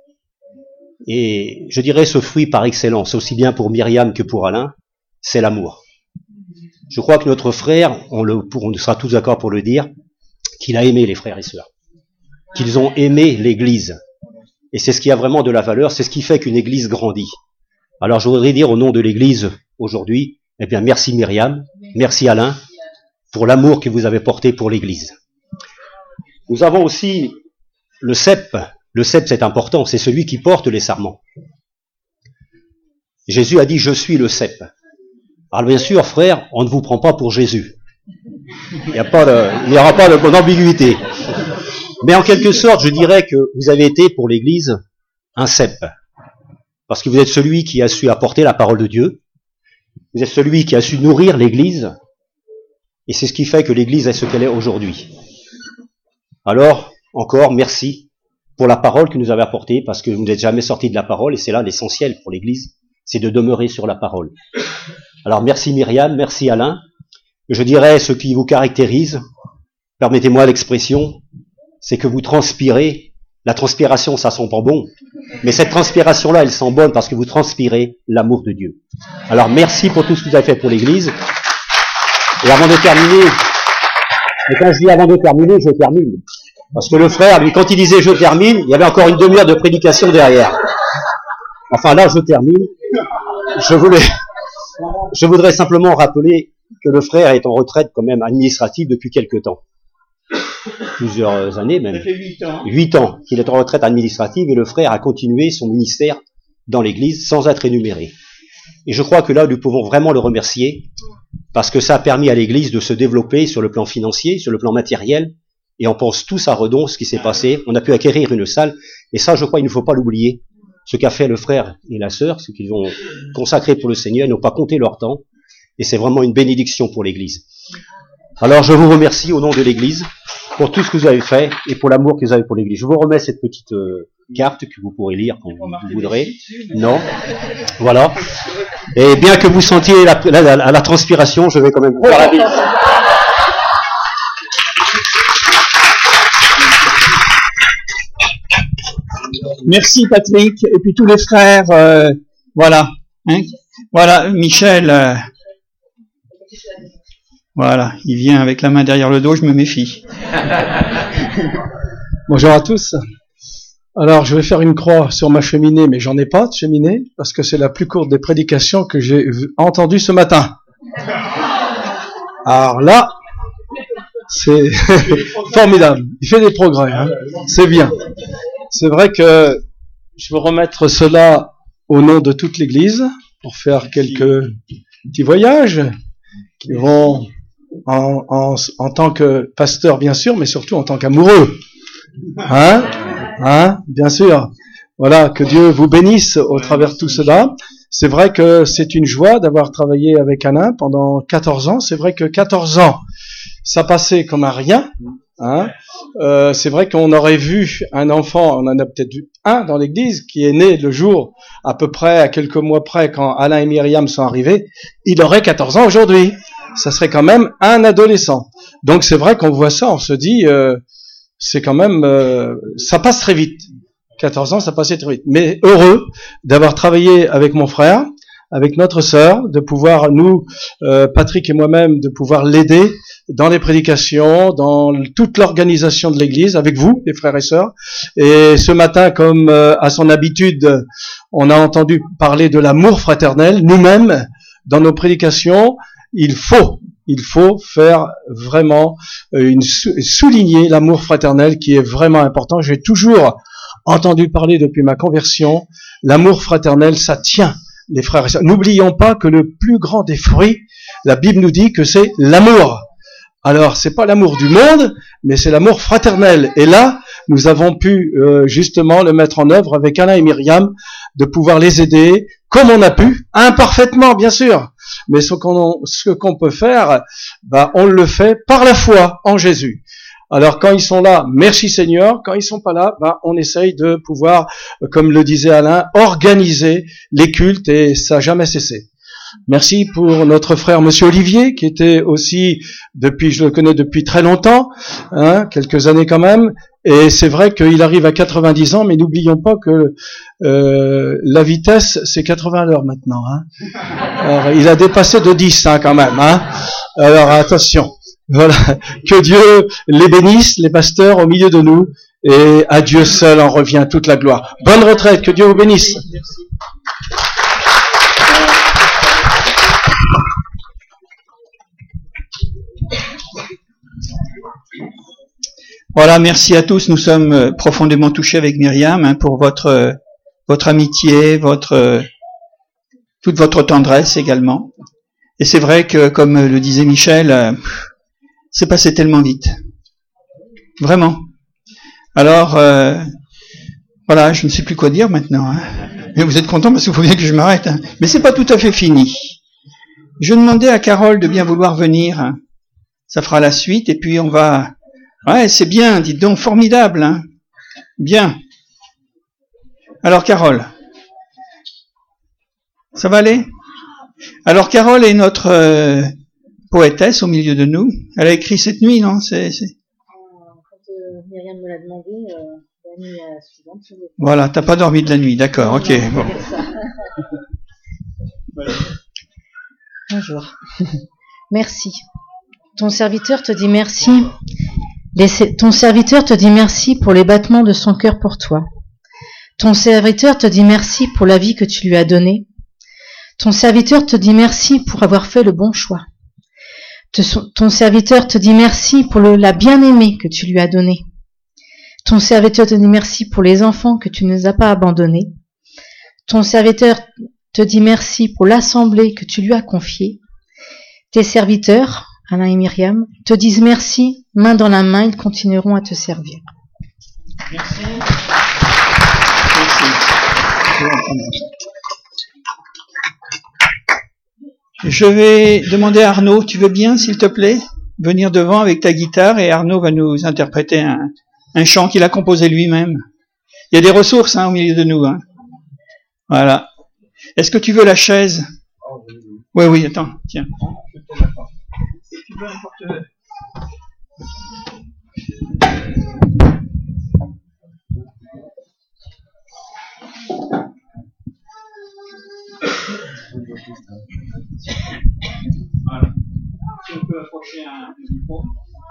Et je dirais ce fruit par excellence, aussi bien pour Myriam que pour Alain, c'est l'amour. Je crois que notre frère, on, le, on sera tous d'accord pour le dire, qu'il a aimé les frères et sœurs, qu'ils ont aimé l'Église. Et c'est ce qui a vraiment de la valeur, c'est ce qui fait qu'une Église grandit. Alors je voudrais dire au nom de l'Église aujourd'hui, Eh bien, merci Myriam, merci Alain, pour l'amour que vous avez porté pour l'Église. Nous avons aussi le cep. Le cep, c'est important, c'est celui qui porte les sarments. Jésus a dit, je suis le cep. Alors bien sûr, frère, on ne vous prend pas pour Jésus. Il n'y a pas de, il n'y aura pas d'ambiguïté. Mais en quelque sorte, je dirais que vous avez été pour l'Église un cep. Parce que vous êtes celui qui a su apporter la parole de Dieu. Vous êtes celui qui a su nourrir l'Église. Et c'est ce qui fait que l'Église est ce qu'elle est aujourd'hui. Alors, encore, merci pour la parole que nous avez apportée, parce que vous n'êtes jamais sorti de la parole, et c'est là l'essentiel pour l'Église, c'est de demeurer sur la parole. Alors, merci Myriam, merci Alain. Je dirais ce qui vous caractérise, permettez-moi l'expression, c'est que vous transpirez. La transpiration, ça sent pas bon, mais cette transpiration-là, elle sent bonne parce que vous transpirez l'amour de Dieu. Alors, merci pour tout ce que vous avez fait pour l'Église. Et avant de terminer, et quand je dis avant de terminer, je termine. Parce que le frère, lui, quand il disait je termine, il y avait encore une demi-heure de prédication derrière. Enfin, là, je termine. Je voulais, je voudrais simplement rappeler que le frère est en retraite quand même administrative depuis quelque temps. Plusieurs années même. Ça fait huit ans. Huit ans qu'il est en retraite administrative et le frère a continué son ministère dans l'Église sans être énuméré. Et je crois que là, nous pouvons vraiment le remercier parce que ça a permis à l'Église de se développer sur le plan financier, sur le plan matériel, et on pense tous à Redon, ce qui s'est passé. On a pu acquérir une salle, et ça, je crois, il ne faut pas l'oublier. Ce qu'a fait le frère et la sœur, ce qu'ils ont consacré pour le Seigneur, ils n'ont pas compté leur temps, et c'est vraiment une bénédiction pour l'Église. Alors, je vous remercie au nom de l'Église pour tout ce que vous avez fait et pour l'amour que vous avez pour l'Église. Je vous remets cette petite euh, carte que vous pourrez lire quand vous, vous voudrez. Non, voilà. Et bien que vous sentiez la, la, la, la transpiration, je vais quand même vous faire la bise. Merci Patrick, et puis tous les frères, euh, voilà, hein, voilà, Michel, euh, voilà, il vient avec la main derrière le dos, je me méfie. Bonjour à tous. Alors, je vais faire une croix sur ma cheminée, mais j'en ai pas de cheminée, parce que c'est la plus courte des prédications que j'ai entendues ce matin. Alors là, c'est formidable. Il fait des progrès, hein. C'est bien. C'est vrai que je veux remettre cela au nom de toute l'Église pour faire quelques petits voyages qui vont en, en, en tant que pasteur, bien sûr, mais surtout en tant qu'amoureux. Hein? Hein? Bien sûr. Voilà, que Dieu vous bénisse au travers de tout cela. C'est vrai que c'est une joie d'avoir travaillé avec Alain pendant quatorze ans. C'est vrai que quatorze ans, ça passait comme un rien. Hein? Euh, c'est vrai qu'on aurait vu un enfant, on en a peut-être vu un dans l'église, qui est né le jour, à peu près, à quelques mois près, quand Alain et Myriam sont arrivés, il aurait quatorze ans aujourd'hui. Ça serait quand même un adolescent. Donc c'est vrai qu'on voit ça, on se dit, euh, c'est quand même, euh, ça passe très vite. quatorze ans, ça passait très vite. Mais heureux d'avoir travaillé avec mon frère, avec notre sœur, de pouvoir, nous, euh, Patrick et moi-même, de pouvoir l'aider dans les prédications, dans toute l'organisation de l'Église, avec vous, les frères et sœurs. Et ce matin, comme euh, à son habitude, on a entendu parler de l'amour fraternel. Nous-mêmes, dans nos prédications, il faut, il faut faire vraiment euh, une, souligner l'amour fraternel qui est vraiment important. J'ai toujours entendu parler depuis ma conversion, l'amour fraternel, ça tient. Les frères et sœurs, n'oublions pas que le plus grand des fruits, la Bible nous dit que c'est l'amour. Alors, c'est pas l'amour du monde, mais c'est l'amour fraternel. Et là, nous avons pu euh, justement le mettre en œuvre avec Alain et Myriam, de pouvoir les aider comme on a pu, imparfaitement bien sûr. Mais ce qu'on ce qu'on peut faire, bah, on le fait par la foi en Jésus. Alors quand ils sont là, merci Seigneur. Quand ils sont pas là, bah, on essaye de pouvoir, comme le disait Alain, organiser les cultes et ça n'a jamais cessé. Merci pour notre frère Monsieur Olivier, qui était aussi, depuis, je le connais depuis très longtemps, hein, quelques années quand même. Et c'est vrai qu'il arrive à quatre-vingt-dix ans, mais n'oublions pas que euh, la vitesse, c'est quatre-vingts à l'heure maintenant. Hein. Alors, il a dépassé de dix hein, quand même. Hein. Alors attention. Voilà, que Dieu les bénisse, les pasteurs au milieu de nous, et à Dieu seul en revient toute la gloire. Bonne retraite, que Dieu vous bénisse. Voilà, merci à tous. Nous sommes profondément touchés avec Myriam hein, pour votre votre amitié, votre toute votre tendresse également. Et c'est vrai que, comme le disait Michel, c'est passé tellement vite. Vraiment. Alors, euh, voilà, je ne sais plus quoi dire maintenant. Hein. Mais vous êtes contents parce qu'il faut bien que je m'arrête. Hein. Mais c'est pas tout à fait fini. Je demandais à Carole de bien vouloir venir. Hein. Ça fera la suite et puis on va... Ouais, c'est bien, dites donc, formidable. Hein. Bien. Alors, Carole, ça va aller ? Alors, Carole est notre euh, poétesse au milieu de nous. Elle a écrit cette nuit, non ? c'est, c'est... Quand euh, Myriam me l'a demandé, euh, la nuit euh, suivante, je l'ai fait. Voilà, t'as pas dormi de la nuit, d'accord, ok. Non, Bon. Bonjour. Merci. Ton serviteur te dit merci. Les- ton serviteur te dit merci pour les battements de son cœur pour toi. Ton serviteur te dit merci pour la vie que tu lui as donnée. Ton serviteur te dit merci pour avoir fait le bon choix. Te- ton serviteur te dit merci pour le, la bien-aimée que tu lui as donnée. Ton serviteur te dit merci pour les enfants que tu ne nous as pas abandonnés. Ton serviteur te dit merci pour l'assemblée que tu lui as confiée. Tes serviteurs, Alain et Myriam, te disent merci, main dans la main, ils continueront à te servir. Merci. Merci. Je vais demander à Arnaud, tu veux bien, s'il te plaît, venir devant avec ta guitare et Arnaud va nous interpréter un, un chant qu'il a composé lui-même. Il y a des ressources hein, au milieu de nous. Hein. Voilà. Est-ce que tu veux la chaise ? Oui, oui, attends, tiens. Tu veux un porte- Voilà. Si on peut approcher un micro.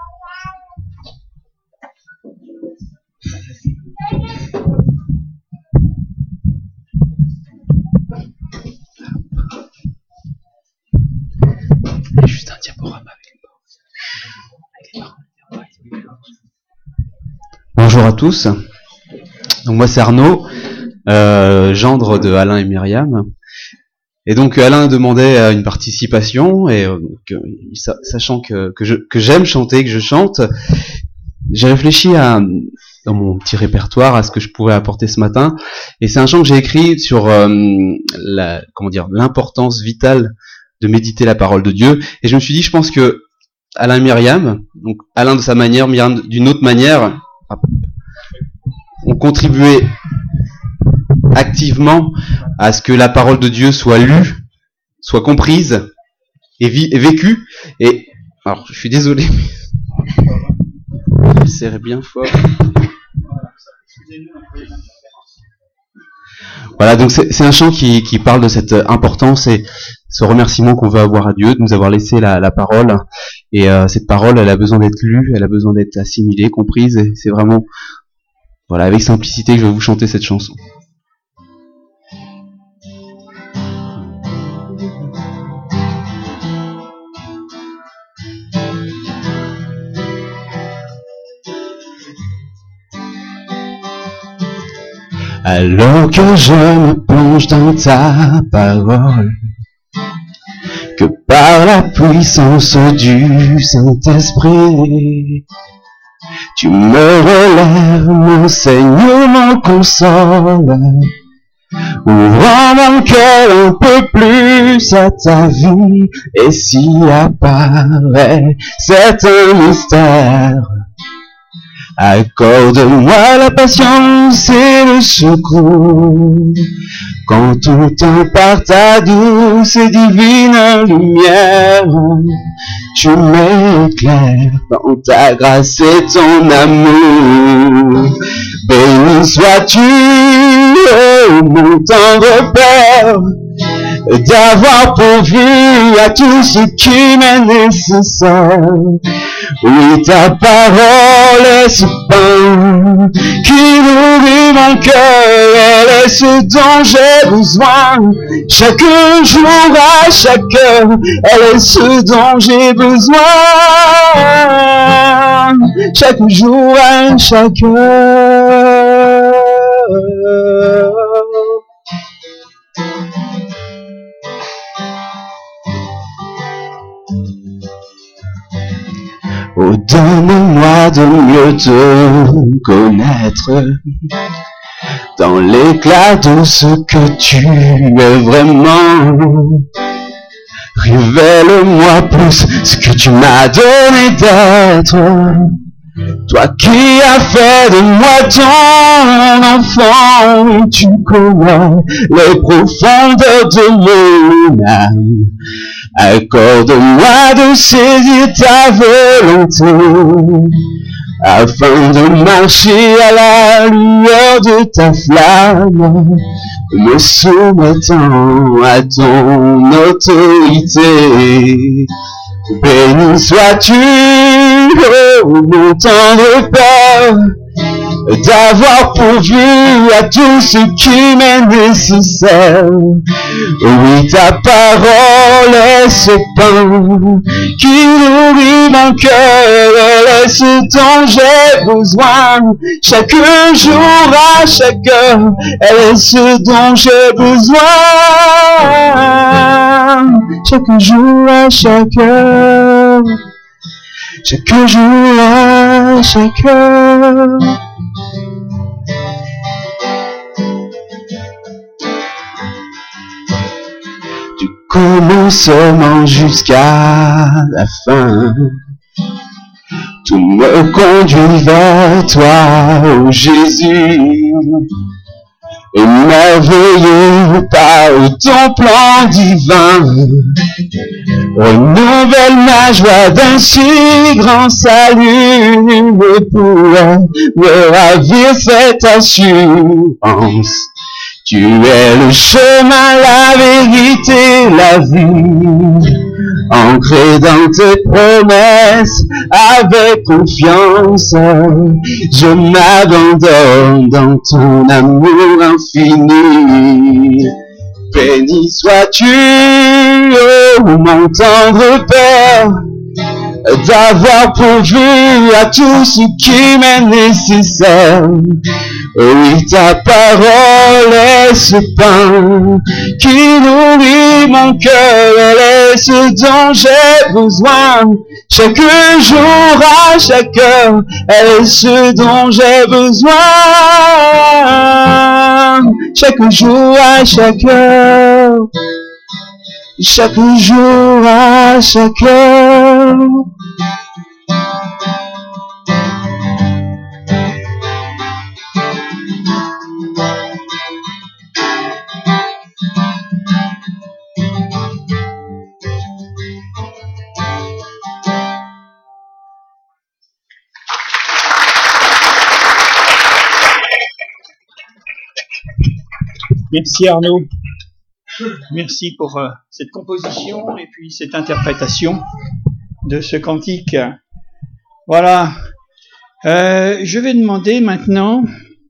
Juste un diaporama avec les paroles. Bonjour à tous. Donc moi c'est Arnaud, euh, gendre de Alain et Myriam. Et donc Alain demandait euh, une participation et euh, donc, euh, sachant que, que, je, que j'aime chanter, que je chante, j'ai réfléchi à dans mon petit répertoire à ce que je pouvais apporter ce matin. Et c'est un chant que j'ai écrit sur euh, la, comment dire, l'importance vitale de méditer la parole de Dieu. Et je me suis dit, je pense que Alain et Myriam, donc Alain de sa manière, Myriam d'une autre manière, ont contribué activement à ce que la parole de Dieu soit lue, soit comprise et, vi- et vécue. Et alors, je suis désolé, mais je serrais bien fort. Voilà, donc c'est, c'est un chant qui, qui parle de cette importance et ce remerciement qu'on veut avoir à Dieu de nous avoir laissé la, la parole. Et euh, cette parole, elle a besoin d'être lue, elle a besoin d'être assimilée, comprise. Et c'est vraiment, voilà, avec simplicité que je vais vous chanter cette chanson. Alors que je me plonge dans ta parole, que par la puissance du Saint-Esprit, tu me relèves, m'enseignes, m'en consoles, ouvrant mon cœur un peu plus à ta vie, et s'y apparaît, c'est un mystère. Accorde-moi la patience et le secours, quand tout temps par ta douce et divine lumière, tu m'éclaires dans ta grâce et ton amour. Béni sois-tu, oh, mon tendre Père, d'avoir pourvu à tout ce qui m'est nécessaire. Oui, ta parole est ce pain qui nourrit mon cœur, elle est ce dont j'ai besoin. Chaque jour, à chaque heure, elle est ce dont j'ai besoin. Chaque jour, à chaque heure. Oh, donne-moi de mieux te connaître, dans l'éclat de ce que tu es vraiment. Révèle-moi plus ce que tu m'as donné d'être, toi qui as fait de moi ton enfant. Tu connais les profondeurs de mon âme. Accorde-moi de saisir ta volonté, afin de marcher à la lueur de ta flamme, me soumettant à ton autorité. Béni sois-tu, oh mon tendre Père, d'avoir pourvu à tout ce qui m'est nécessaire. Oui, ta parole est ce pain qui nourrit mon cœur, elle est ce dont j'ai besoin. Chaque jour, à chaque heure, elle est ce dont j'ai besoin. Chaque jour, à chaque heure, chaque jour, à chaque heure. Du commencement jusqu'à la fin, tout me conduit vers toi, ô Jésus. Émerveillé par ton plan divin, renouvelle ma joie d'un si grand salut, et pour me ravir cette assurance. Tu es le chemin, la vérité, la vie, ancré dans tes promesses, avec confiance, je m'abandonne dans ton amour infini. Béni sois-tu, oh mon tendre Père, d'avoir pourvu à tout ce qui m'est nécessaire. Oui, ta parole est ce pain qui nourrit mon cœur, elle est ce dont j'ai besoin. Chaque jour, à chaque heure, elle est ce dont j'ai besoin. Chaque jour, à chaque heure, chaque jour, à chaque heure. Merci Arnaud. Merci pour euh, cette composition et puis cette interprétation de ce cantique. Voilà. Euh, je vais demander maintenant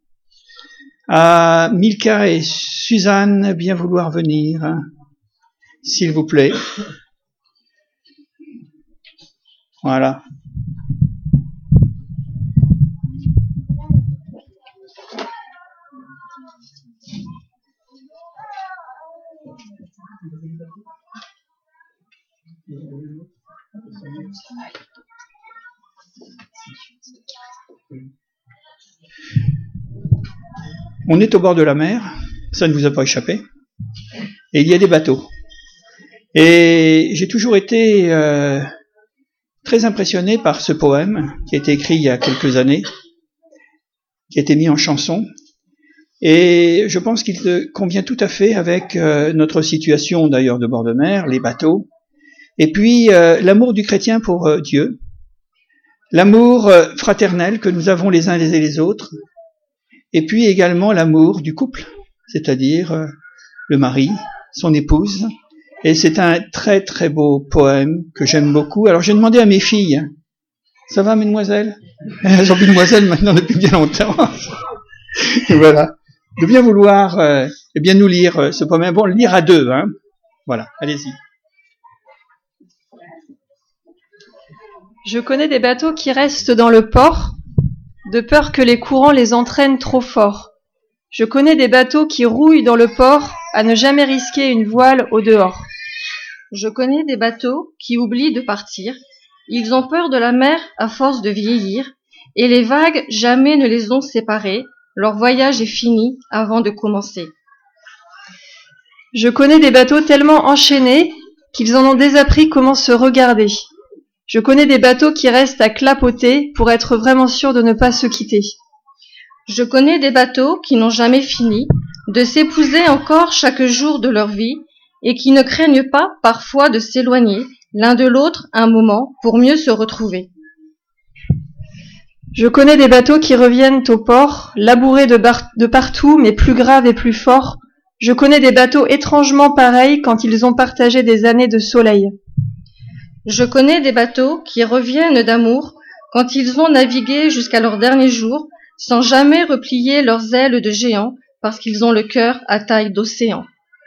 à Milka et Suzanne bien vouloir venir, s'il vous plaît. Voilà. On est au bord de la mer, ça ne vous a pas échappé, et il y a des bateaux. Et j'ai toujours été euh, très impressionné par ce poème qui a été écrit il y a quelques années, qui a été mis en chanson, et je pense qu'il convient tout à fait avec euh, notre situation d'ailleurs de bord de mer, les bateaux, et puis euh, l'amour du chrétien pour euh, Dieu, l'amour euh, fraternel que nous avons les uns et les autres, et puis également l'amour du couple, c'est-à-dire euh, le mari, son épouse. Et c'est un très très beau poème que j'aime beaucoup. Alors j'ai demandé à mes filles Ça va, mesdemoiselles? Elles sont plus demoiselles maintenant depuis bien longtemps. Et voilà. De bien vouloir, euh, eh bien nous lire euh, ce poème. Bon, le lire à deux, hein. Voilà, allez-y. Je connais des bateaux qui restent dans le port, de peur que les courants les entraînent trop fort. Je connais des bateaux qui rouillent dans le port, à ne jamais risquer une voile au dehors. Je connais des bateaux qui oublient de partir. Ils ont peur de la mer à force de vieillir, et les vagues jamais ne les ont séparés. Leur voyage est fini avant de commencer. Je connais des bateaux tellement enchaînés qu'ils en ont désappris comment se regarder. Je connais des bateaux qui restent à clapoter pour être vraiment sûrs de ne pas se quitter. Je connais des bateaux qui n'ont jamais fini de s'épouser encore chaque jour de leur vie et qui ne craignent pas parfois de s'éloigner l'un de l'autre un moment pour mieux se retrouver. Je connais des bateaux qui reviennent au port, labourés de, bar- de partout mais plus graves et plus forts. Je connais des bateaux étrangement pareils quand ils ont partagé des années de soleil. Je connais des bateaux qui reviennent d'amour quand ils ont navigué jusqu'à leur dernier jour sans jamais replier leurs ailes de géants parce qu'ils ont le cœur à taille d'océan.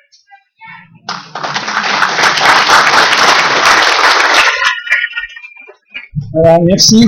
Voilà, merci.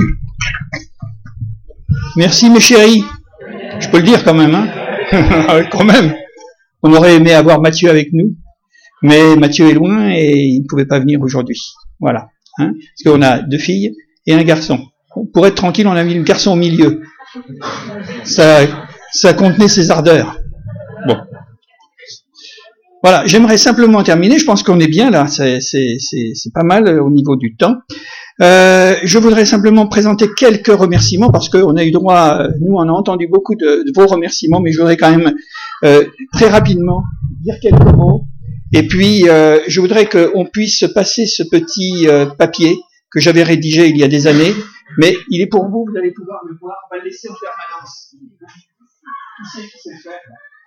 Merci mes chéris. Je peux le dire quand même, hein. Quand même. On aurait aimé avoir Mathieu avec nous, mais Mathieu est loin et il ne pouvait pas venir aujourd'hui. Voilà. Hein, parce qu'on a deux filles et un garçon. Pour être tranquille, on a mis le garçon au milieu. Ça, ça contenait ses ardeurs. Bon. Voilà, j'aimerais simplement terminer. Je pense qu'on est bien là. C'est, c'est, c'est, c'est pas mal au niveau du temps. Euh, je voudrais simplement présenter quelques remerciements parce qu'on a eu droit, nous on a entendu beaucoup de, de vos remerciements, mais je voudrais quand même euh, très rapidement dire quelques mots. Et puis euh, je voudrais qu'on puisse passer ce petit euh, papier que j'avais rédigé il y a des années, mais il est pour vous, vous allez pouvoir le voir, on va le laisser en permanence. Qui c'est qui sait le faire?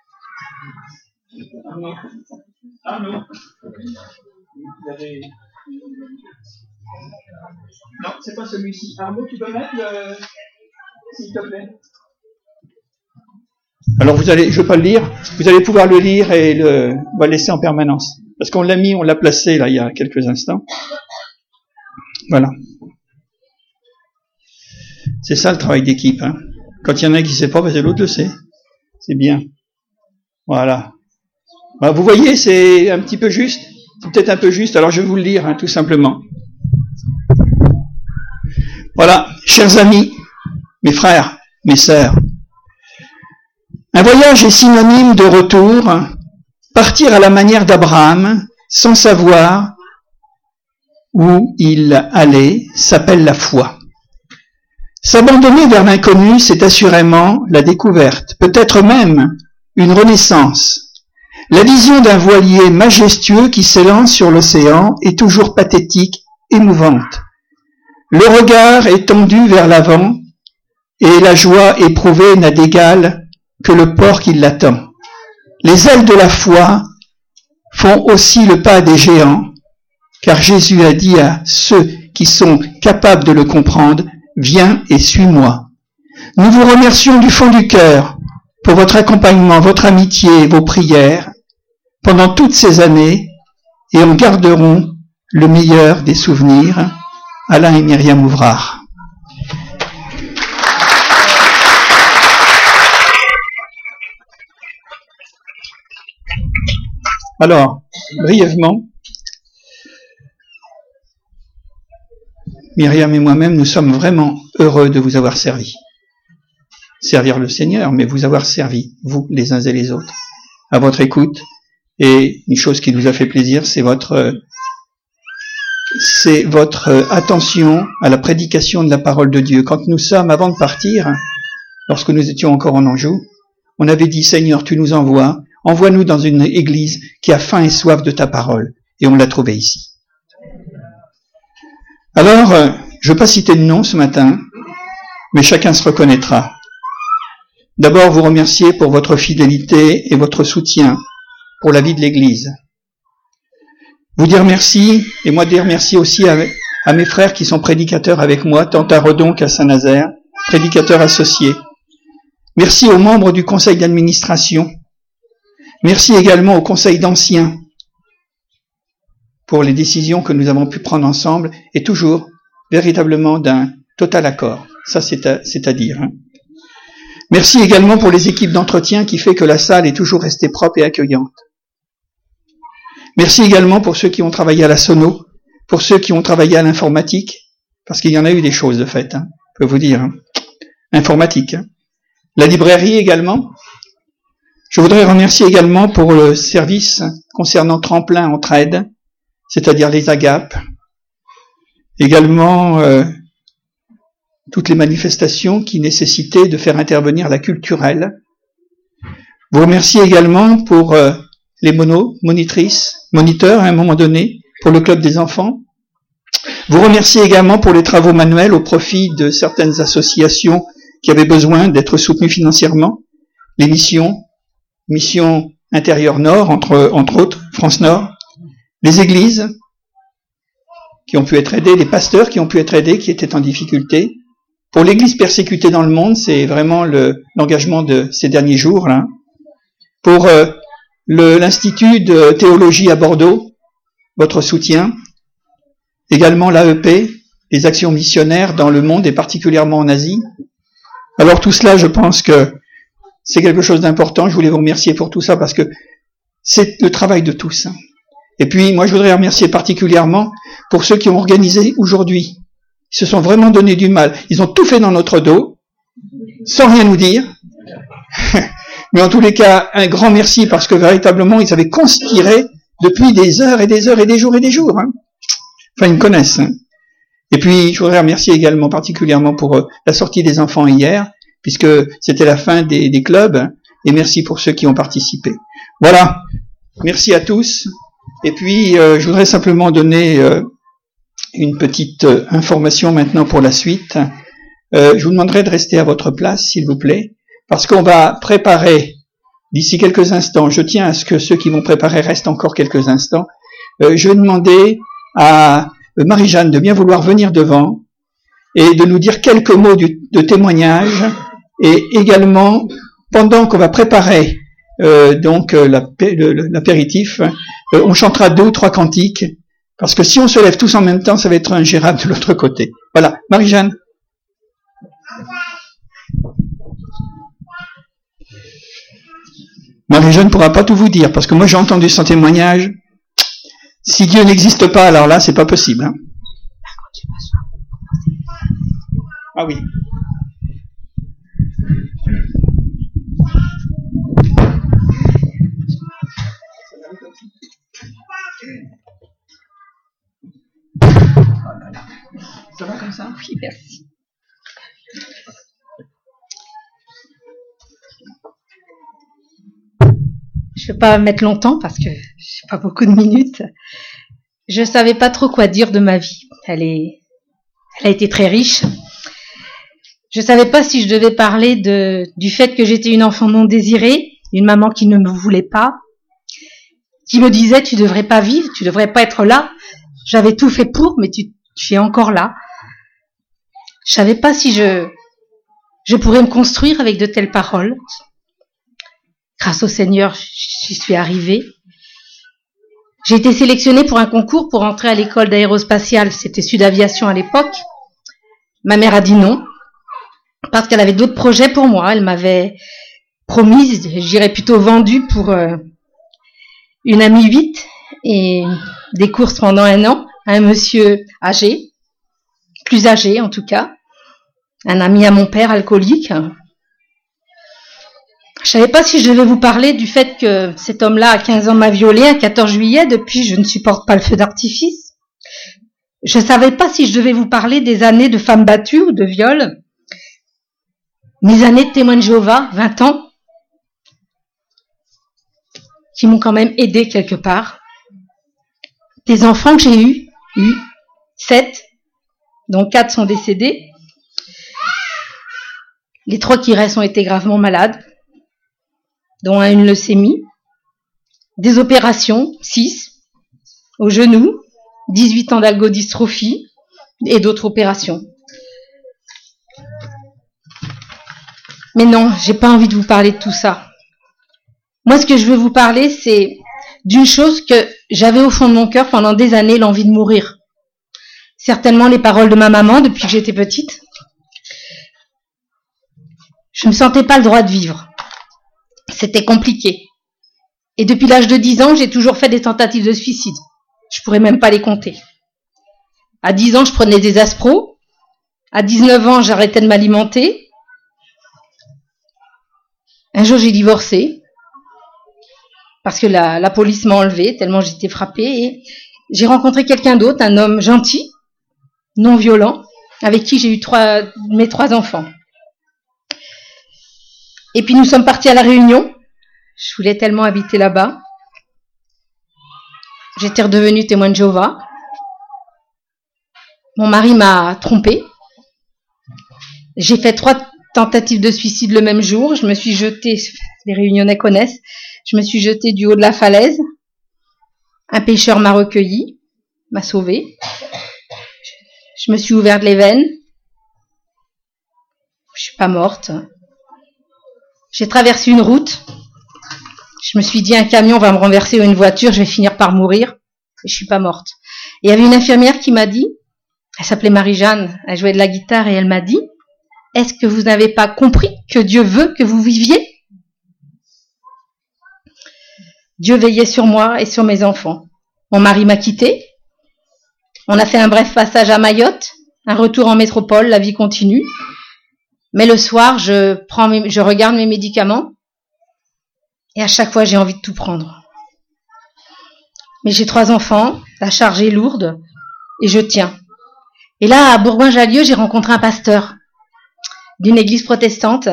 Arnaud. Arnaud. Vous avez... Non, c'est pas celui-ci. Arnaud, tu peux mettre le... s'il te plaît. Alors vous allez, je ne vais pas le lire, vous allez pouvoir le lire et le, on va le laisser en permanence. Parce qu'on l'a mis, on l'a placé là il y a quelques instants. Voilà. C'est ça le travail d'équipe. Hein. Quand il y en a un qui ne sait pas, ben, l'autre le sait. C'est bien. Voilà. Alors, vous voyez, c'est un petit peu juste. C'est peut-être un peu juste, alors je vais vous le lire, hein, tout simplement. Voilà, chers amis, mes frères, mes sœurs, un voyage est synonyme de retour. Partir à la manière d'Abraham, sans savoir où il allait, s'appelle la foi. S'abandonner vers l'inconnu, c'est assurément la découverte, peut-être même une renaissance. La vision d'un voilier majestueux qui s'élance sur l'océan est toujours pathétique, émouvante. Le regard est tendu vers l'avant et la joie éprouvée n'a d'égal que le port qui l'attend. Les ailes de la foi font aussi le pas des géants, car Jésus a dit à ceux qui sont capables de le comprendre, « Viens et suis-moi ». Nous vous remercions du fond du cœur pour votre accompagnement, votre amitié et vos prières pendant toutes ces années et en garderons le meilleur des souvenirs. Alain et Myriam Ouvrard. Alors, brièvement, Myriam et moi-même, nous sommes vraiment heureux de vous avoir servi. Servir le Seigneur, mais vous avoir servi, vous, les uns et les autres, à votre écoute. Et une chose qui nous a fait plaisir, c'est votre, c'est votre attention à la prédication de la parole de Dieu. Quand nous sommes, avant de partir, lorsque nous étions encore en Anjou, on avait dit, Seigneur, tu nous envoies, envoie-nous dans une église qui a faim et soif de ta parole. Et on l'a trouvé ici. Alors, je ne veux pas citer de nom ce matin, mais chacun se reconnaîtra. D'abord, vous remercier pour votre fidélité et votre soutien pour la vie de l'Église. Vous dire merci, et moi dire merci aussi à, à mes frères qui sont prédicateurs avec moi, tant à Redon qu'à Saint-Nazaire, prédicateurs associés. Merci aux membres du conseil d'administration. Merci également au conseil d'anciens pour les décisions que nous avons pu prendre ensemble et toujours véritablement d'un total accord. Ça, c'est à, c'est à dire. Hein. Merci également pour les équipes d'entretien qui fait que la salle est toujours restée propre et accueillante. Merci également pour ceux qui ont travaillé à la sono, pour ceux qui ont travaillé à l'informatique, parce qu'il y en a eu des choses de fait, hein, je peux vous dire. Hein. Informatique. Hein. La librairie également. Je voudrais remercier également pour le service concernant Tremplin Entraide, c'est-à-dire les agapes. Également euh, toutes les manifestations qui nécessitaient de faire intervenir la culturelle. Vous remercier également pour euh, les monos, monitrices, moniteurs à un moment donné, pour le club des enfants. Vous remercier également pour les travaux manuels au profit de certaines associations qui avaient besoin d'être soutenues financièrement. Les missions, Mission Intérieure Nord, entre, entre autres, France Nord. Les églises qui ont pu être aidées, les pasteurs qui ont pu être aidés, qui étaient en difficulté. Pour l'église persécutée dans le monde, c'est vraiment le, l'engagement de ces derniers jours. Là. Pour euh, le, l'Institut de théologie à Bordeaux, votre soutien. Également l'A E P, les actions missionnaires dans le monde et particulièrement en Asie. Alors tout cela, je pense que c'est quelque chose d'important. Je voulais vous remercier pour tout ça parce que c'est le travail de tous. Et puis, moi, je voudrais remercier particulièrement pour ceux qui ont organisé aujourd'hui. Ils se sont vraiment donné du mal. Ils ont tout fait dans notre dos, sans rien nous dire. Mais en tous les cas, un grand merci parce que véritablement, ils avaient conspiré depuis des heures et des heures et des jours et des jours. Hein. Enfin, ils me connaissent. Hein. Et puis, je voudrais remercier également particulièrement pour euh, la sortie des enfants hier, puisque c'était la fin des, des clubs. Hein. Et merci pour ceux qui ont participé. Voilà. Merci à tous. Et puis, euh, je voudrais simplement donner euh, une petite euh, information maintenant pour la suite. Euh, je vous demanderai de rester à votre place, s'il vous plaît, parce qu'on va préparer d'ici quelques instants. Je tiens à ce que ceux qui vont préparer restent encore quelques instants. Euh, je vais demander à Marie-Jeanne de bien vouloir venir devant et de nous dire quelques mots du, de témoignage et également, pendant qu'on va préparer euh, donc euh, l'apéritif, euh, on chantera deux ou trois cantiques parce que si on se lève tous en même temps, ça va être ingérable de l'autre côté. Voilà, Marie-Jeanne. Marie-Jeanne ne pourra pas tout vous dire parce que moi j'ai entendu son témoignage. Si Dieu n'existe pas, alors là, c'est pas possible. Hein. Ah oui. Ça va comme ça? Oui, merci. Je ne vais pas mettre longtemps parce que je n'ai pas beaucoup de minutes. Je ne savais pas trop quoi dire de ma vie. Elle est, elle a été très riche. Je ne savais pas si je devais parler de, du fait que j'étais une enfant non désirée, une maman qui ne me voulait pas, qui me disait tu ne devrais pas vivre, tu ne devrais pas être là. J'avais tout fait pour, mais tu, tu es encore là. Je ne savais pas si je, je pourrais me construire avec de telles paroles. Grâce au Seigneur, j'y suis arrivée. J'ai été sélectionnée pour un concours pour entrer à l'école d'aérospatiale. C'était Sud Aviation à l'époque. Ma mère a dit non, parce qu'elle avait d'autres projets pour moi. Elle m'avait promis, j'irais plutôt vendue pour euh, une amie huit et des courses pendant un an à un monsieur âgé, plus âgé en tout cas, un ami à mon père alcoolique. Je savais pas si je devais vous parler du fait que cet homme-là, à quinze ans, m'a violée un quatorze juillet. Depuis, je ne supporte pas le feu d'artifice. Je savais pas si je devais vous parler des années de femmes battues ou de viols. Mes années de témoin de Jéhovah, vingt ans, qui m'ont quand même aidé quelque part. Des enfants que j'ai eus, eu, sept, dont quatre sont décédés. Les trois qui restent ont été gravement malades, dont un une leucémie, des opérations, six, au genou, dix-huit ans d'algodystrophie, et d'autres opérations. Mais non, j'ai pas envie de vous parler de tout ça. Moi, ce que je veux vous parler, c'est d'une chose que j'avais au fond de mon cœur pendant des années, l'envie de mourir. Certainement les paroles de ma maman depuis que j'étais petite. Je ne me sentais pas le droit de vivre. C'était compliqué. Et depuis l'âge de dix ans, j'ai toujours fait des tentatives de suicide. Je pourrais même pas les compter. À dix ans, je prenais des Aspro. À dix-neuf ans, j'arrêtais de m'alimenter. Un jour, j'ai divorcé. Parce que la, la police m'a enlevée, tellement j'étais frappée. Et j'ai rencontré quelqu'un d'autre, un homme gentil, non violent, avec qui j'ai eu trois, mes trois enfants. Et puis nous sommes partis à La Réunion. Je voulais tellement habiter là-bas. J'étais redevenue témoin de Jéhovah. Mon mari m'a trompée. J'ai fait trois tentatives de suicide le même jour. Je me suis jetée, les Réunionnais connaissent, je me suis jetée du haut de la falaise. Un pêcheur m'a recueilli, m'a sauvée. Je me suis ouverte les veines. Je suis pas morte. J'ai traversé une route. Je me suis dit, un camion va me renverser ou une voiture, je vais finir par mourir. Et je suis pas morte. Et il y avait une infirmière qui m'a dit, elle s'appelait Marie-Jeanne, elle jouait de la guitare et elle m'a dit, est-ce que vous n'avez pas compris que Dieu veut que vous viviez? Dieu veillait sur moi et sur mes enfants. Mon mari m'a quittée. On a fait un bref passage à Mayotte, un retour en métropole, la vie continue. Mais le soir, je prends mes, je regarde mes médicaments et à chaque fois, j'ai envie de tout prendre. Mais j'ai trois enfants, la charge est lourde et je tiens. Et là, à Bourgoin-Jallieu, j'ai rencontré un pasteur d'une église protestante.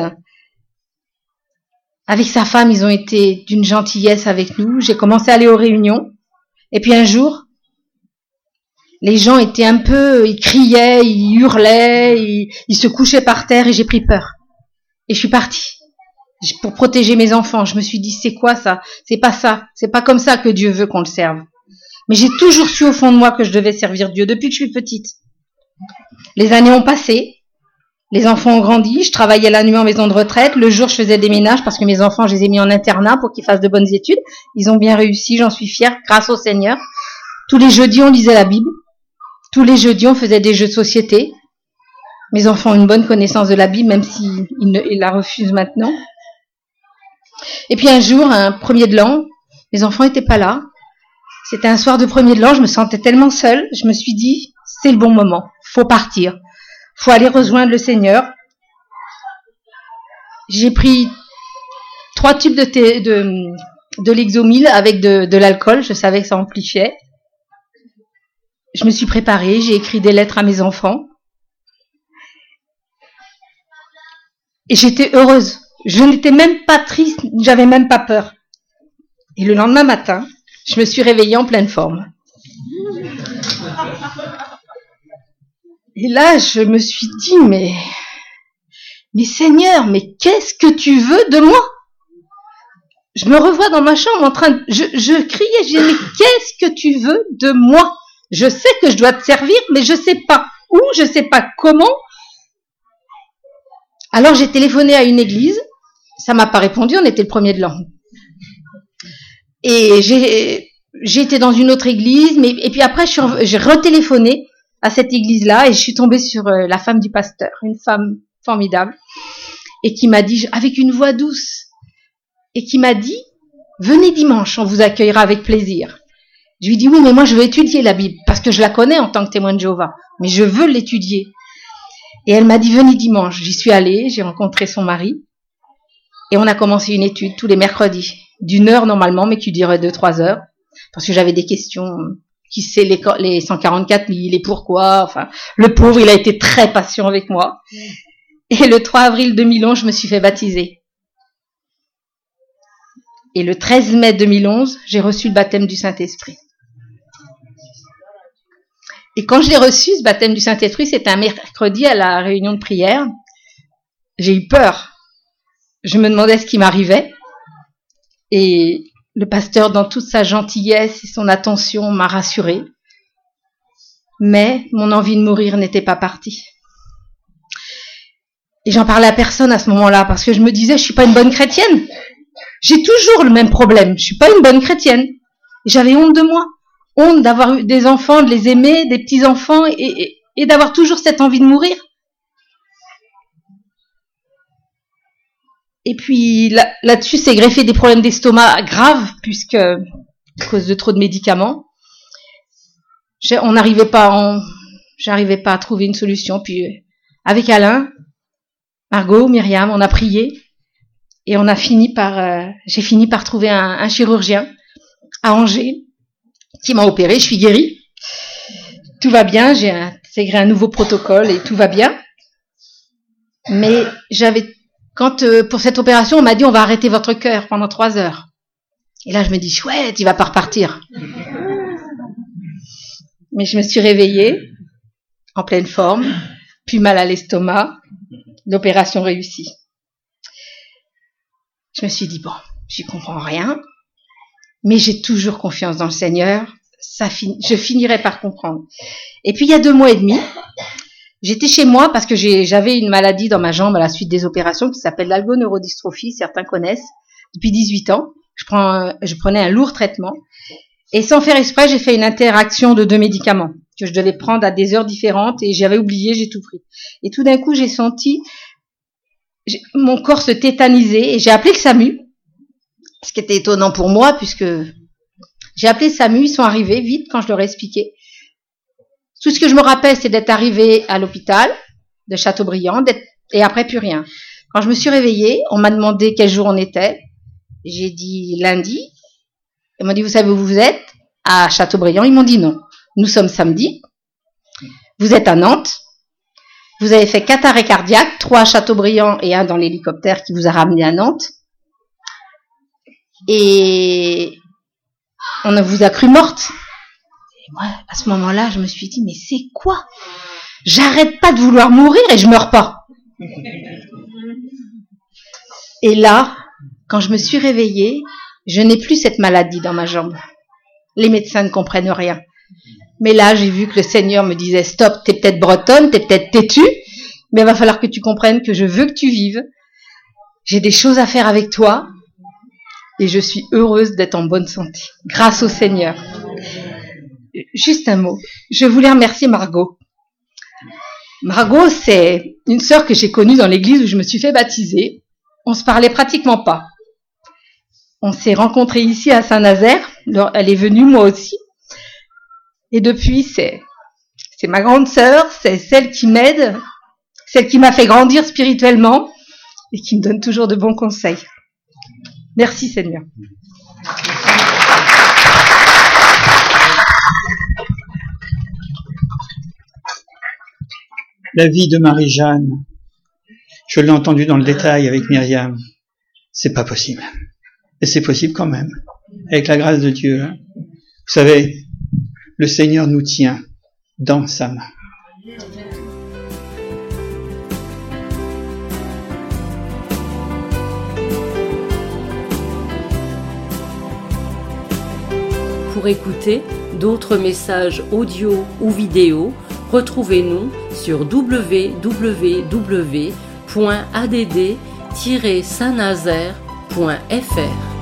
Avec sa femme, ils ont été d'une gentillesse avec nous. J'ai commencé à aller aux réunions. Et puis un jour, les gens étaient un peu, ils criaient, ils hurlaient, ils, ils se couchaient par terre et j'ai pris peur. Et je suis partie pour protéger mes enfants. Je me suis dit, c'est quoi ça? C'est pas ça. C'est pas comme ça que Dieu veut qu'on le serve. Mais j'ai toujours su au fond de moi que je devais servir Dieu depuis que je suis petite. Les années ont passé. Les enfants ont grandi. Je travaillais la nuit en maison de retraite. Le jour, je faisais des ménages parce que mes enfants, je les ai mis en internat pour qu'ils fassent de bonnes études. Ils ont bien réussi. J'en suis fière grâce au Seigneur. Tous les jeudis, on lisait la Bible. Tous les jeudis, on faisait des jeux de société. Mes enfants ont une bonne connaissance de la Bible, même s'ils ils la refusent maintenant. Et puis un jour, un premier de l'an, les enfants n'étaient pas là. C'était un soir de premier de l'an, je me sentais tellement seule. Je me suis dit, c'est le bon moment, faut partir. Faut aller rejoindre le Seigneur. J'ai pris trois tubes de, thé, de, de Lexomil avec de, de l'alcool, je savais que ça amplifiait. Je me suis préparée, j'ai écrit des lettres à mes enfants. Et j'étais heureuse. Je n'étais même pas triste, j'avais même pas peur. Et le lendemain matin, je me suis réveillée en pleine forme. Et là, je me suis dit, mais, mais Seigneur, mais qu'est-ce que tu veux de moi? Je me revois dans ma chambre en train de, je, je criais, je disais, mais qu'est-ce que tu veux de moi? Je sais que je dois te servir, mais je sais pas où, je sais pas comment. Alors j'ai téléphoné à une église, ça m'a pas répondu, on était le premier de l'an. Et j'ai, j'ai été dans une autre église, mais, et puis après je suis, j'ai retéléphoné à cette église-là et je suis tombée sur euh, la femme du pasteur, une femme formidable, et qui m'a dit, avec une voix douce, et qui m'a dit, venez dimanche, on vous accueillera avec plaisir. Je lui ai dit, oui, mais moi je veux étudier la Bible, parce que je la connais en tant que témoin de Jéhovah, mais je veux l'étudier. Et elle m'a dit, venez dimanche. J'y suis allée, j'ai rencontré son mari, et on a commencé une étude tous les mercredis, d'une heure normalement, mais qui durait deux, trois heures, parce que j'avais des questions, qui sait les, les cent quarante-quatre, les pourquoi, enfin, le pauvre, il a été très patient avec moi. Et le trois avril deux mille onze, je me suis fait baptiser. Et le treize mai deux mille onze, j'ai reçu le baptême du Saint-Esprit. Et quand je l'ai reçu, ce baptême du Saint-Esprit, c'était un mercredi à la réunion de prière. J'ai eu peur. Je me demandais ce qui m'arrivait. Et le pasteur, dans toute sa gentillesse et son attention, m'a rassurée. Mais mon envie de mourir n'était pas partie. Et j'en parlais à personne à ce moment-là, parce que je me disais, je suis pas une bonne chrétienne. J'ai toujours le même problème, je suis pas une bonne chrétienne. Et j'avais honte de moi, honte d'avoir eu des enfants, de les aimer, des petits-enfants, et, et, et d'avoir toujours cette envie de mourir. Et puis là, là-dessus, c'est greffé des problèmes d'estomac graves, puisque à cause de trop de médicaments, j'ai, on n'arrivait pas, on, j'arrivais pas à trouver une solution. Puis avec Alain, Margot, Myriam, on a prié et on a fini par, euh, j'ai fini par trouver un, un chirurgien à Angers qui m'a opéré. Je suis guérie, tout va bien. J'ai intégré un nouveau protocole et tout va bien. Mais j'avais Quand euh, pour cette opération, on m'a dit on va arrêter votre cœur pendant trois heures. Et là, je me dis chouette, il va pas repartir. Mais je me suis réveillée en pleine forme, plus mal à l'estomac, l'opération réussie. Je me suis dit bon, j'y comprends rien, mais j'ai toujours confiance dans le Seigneur. Ça fin... je finirai par comprendre. Et puis il y a deux mois et demi. J'étais chez moi parce que j'ai, j'avais une maladie dans ma jambe à la suite des opérations qui s'appelle l'algoneurodystrophie, certains connaissent. Depuis dix-huit ans, je, prends, je prenais un lourd traitement. Et sans faire exprès, j'ai fait une interaction de deux médicaments que je devais prendre à des heures différentes et j'avais oublié, j'ai tout pris. Et tout d'un coup, j'ai senti j'ai, mon corps se tétaniser et j'ai appelé le SAMU, ce qui était étonnant pour moi puisque j'ai appelé le SAMU, ils sont arrivés vite quand je leur ai expliqué. Tout ce que je me rappelle, c'est d'être arrivée à l'hôpital de Châteaubriand, d'être, et après plus rien. Quand je me suis réveillée, on m'a demandé quel jour on était. J'ai dit lundi. Ils m'ont dit, vous savez où vous êtes? À Châteaubriand. Ils m'ont dit non. Nous sommes samedi. Vous êtes à Nantes. Vous avez fait quatre arrêts cardiaques, trois à Châteaubriand et un dans l'hélicoptère qui vous a ramené à Nantes. Et on vous a cru morte. Moi, à ce moment-là, je me suis dit, mais c'est quoi? J'arrête pas de vouloir mourir et je meurs pas. Et là, quand je me suis réveillée, je n'ai plus cette maladie dans ma jambe. Les médecins ne comprennent rien. Mais là, j'ai vu que le Seigneur me disait, stop, t'es peut-être bretonne, t'es peut-être têtue, mais il va falloir que tu comprennes que je veux que tu vives. J'ai des choses à faire avec toi et je suis heureuse d'être en bonne santé, grâce au Seigneur. Juste un mot. Je voulais remercier Margot. Margot, c'est une sœur que j'ai connue dans l'église où je me suis fait baptiser. On se parlait pratiquement pas. On s'est rencontrés ici à Saint-Nazaire. Elle est venue, moi aussi. Et depuis, c'est, c'est ma grande sœur, c'est celle qui m'aide, celle qui m'a fait grandir spirituellement et qui me donne toujours de bons conseils. Merci Seigneur. La vie de Marie-Jeanne, je l'ai entendu dans le détail avec Myriam, c'est pas possible. Et c'est possible quand même, avec la grâce de Dieu. Hein. Vous savez, le Seigneur nous tient dans sa main. Pour écouter d'autres messages audio ou vidéo, retrouvez-nous sur w w w point a d d tiret saint nazaire point f r.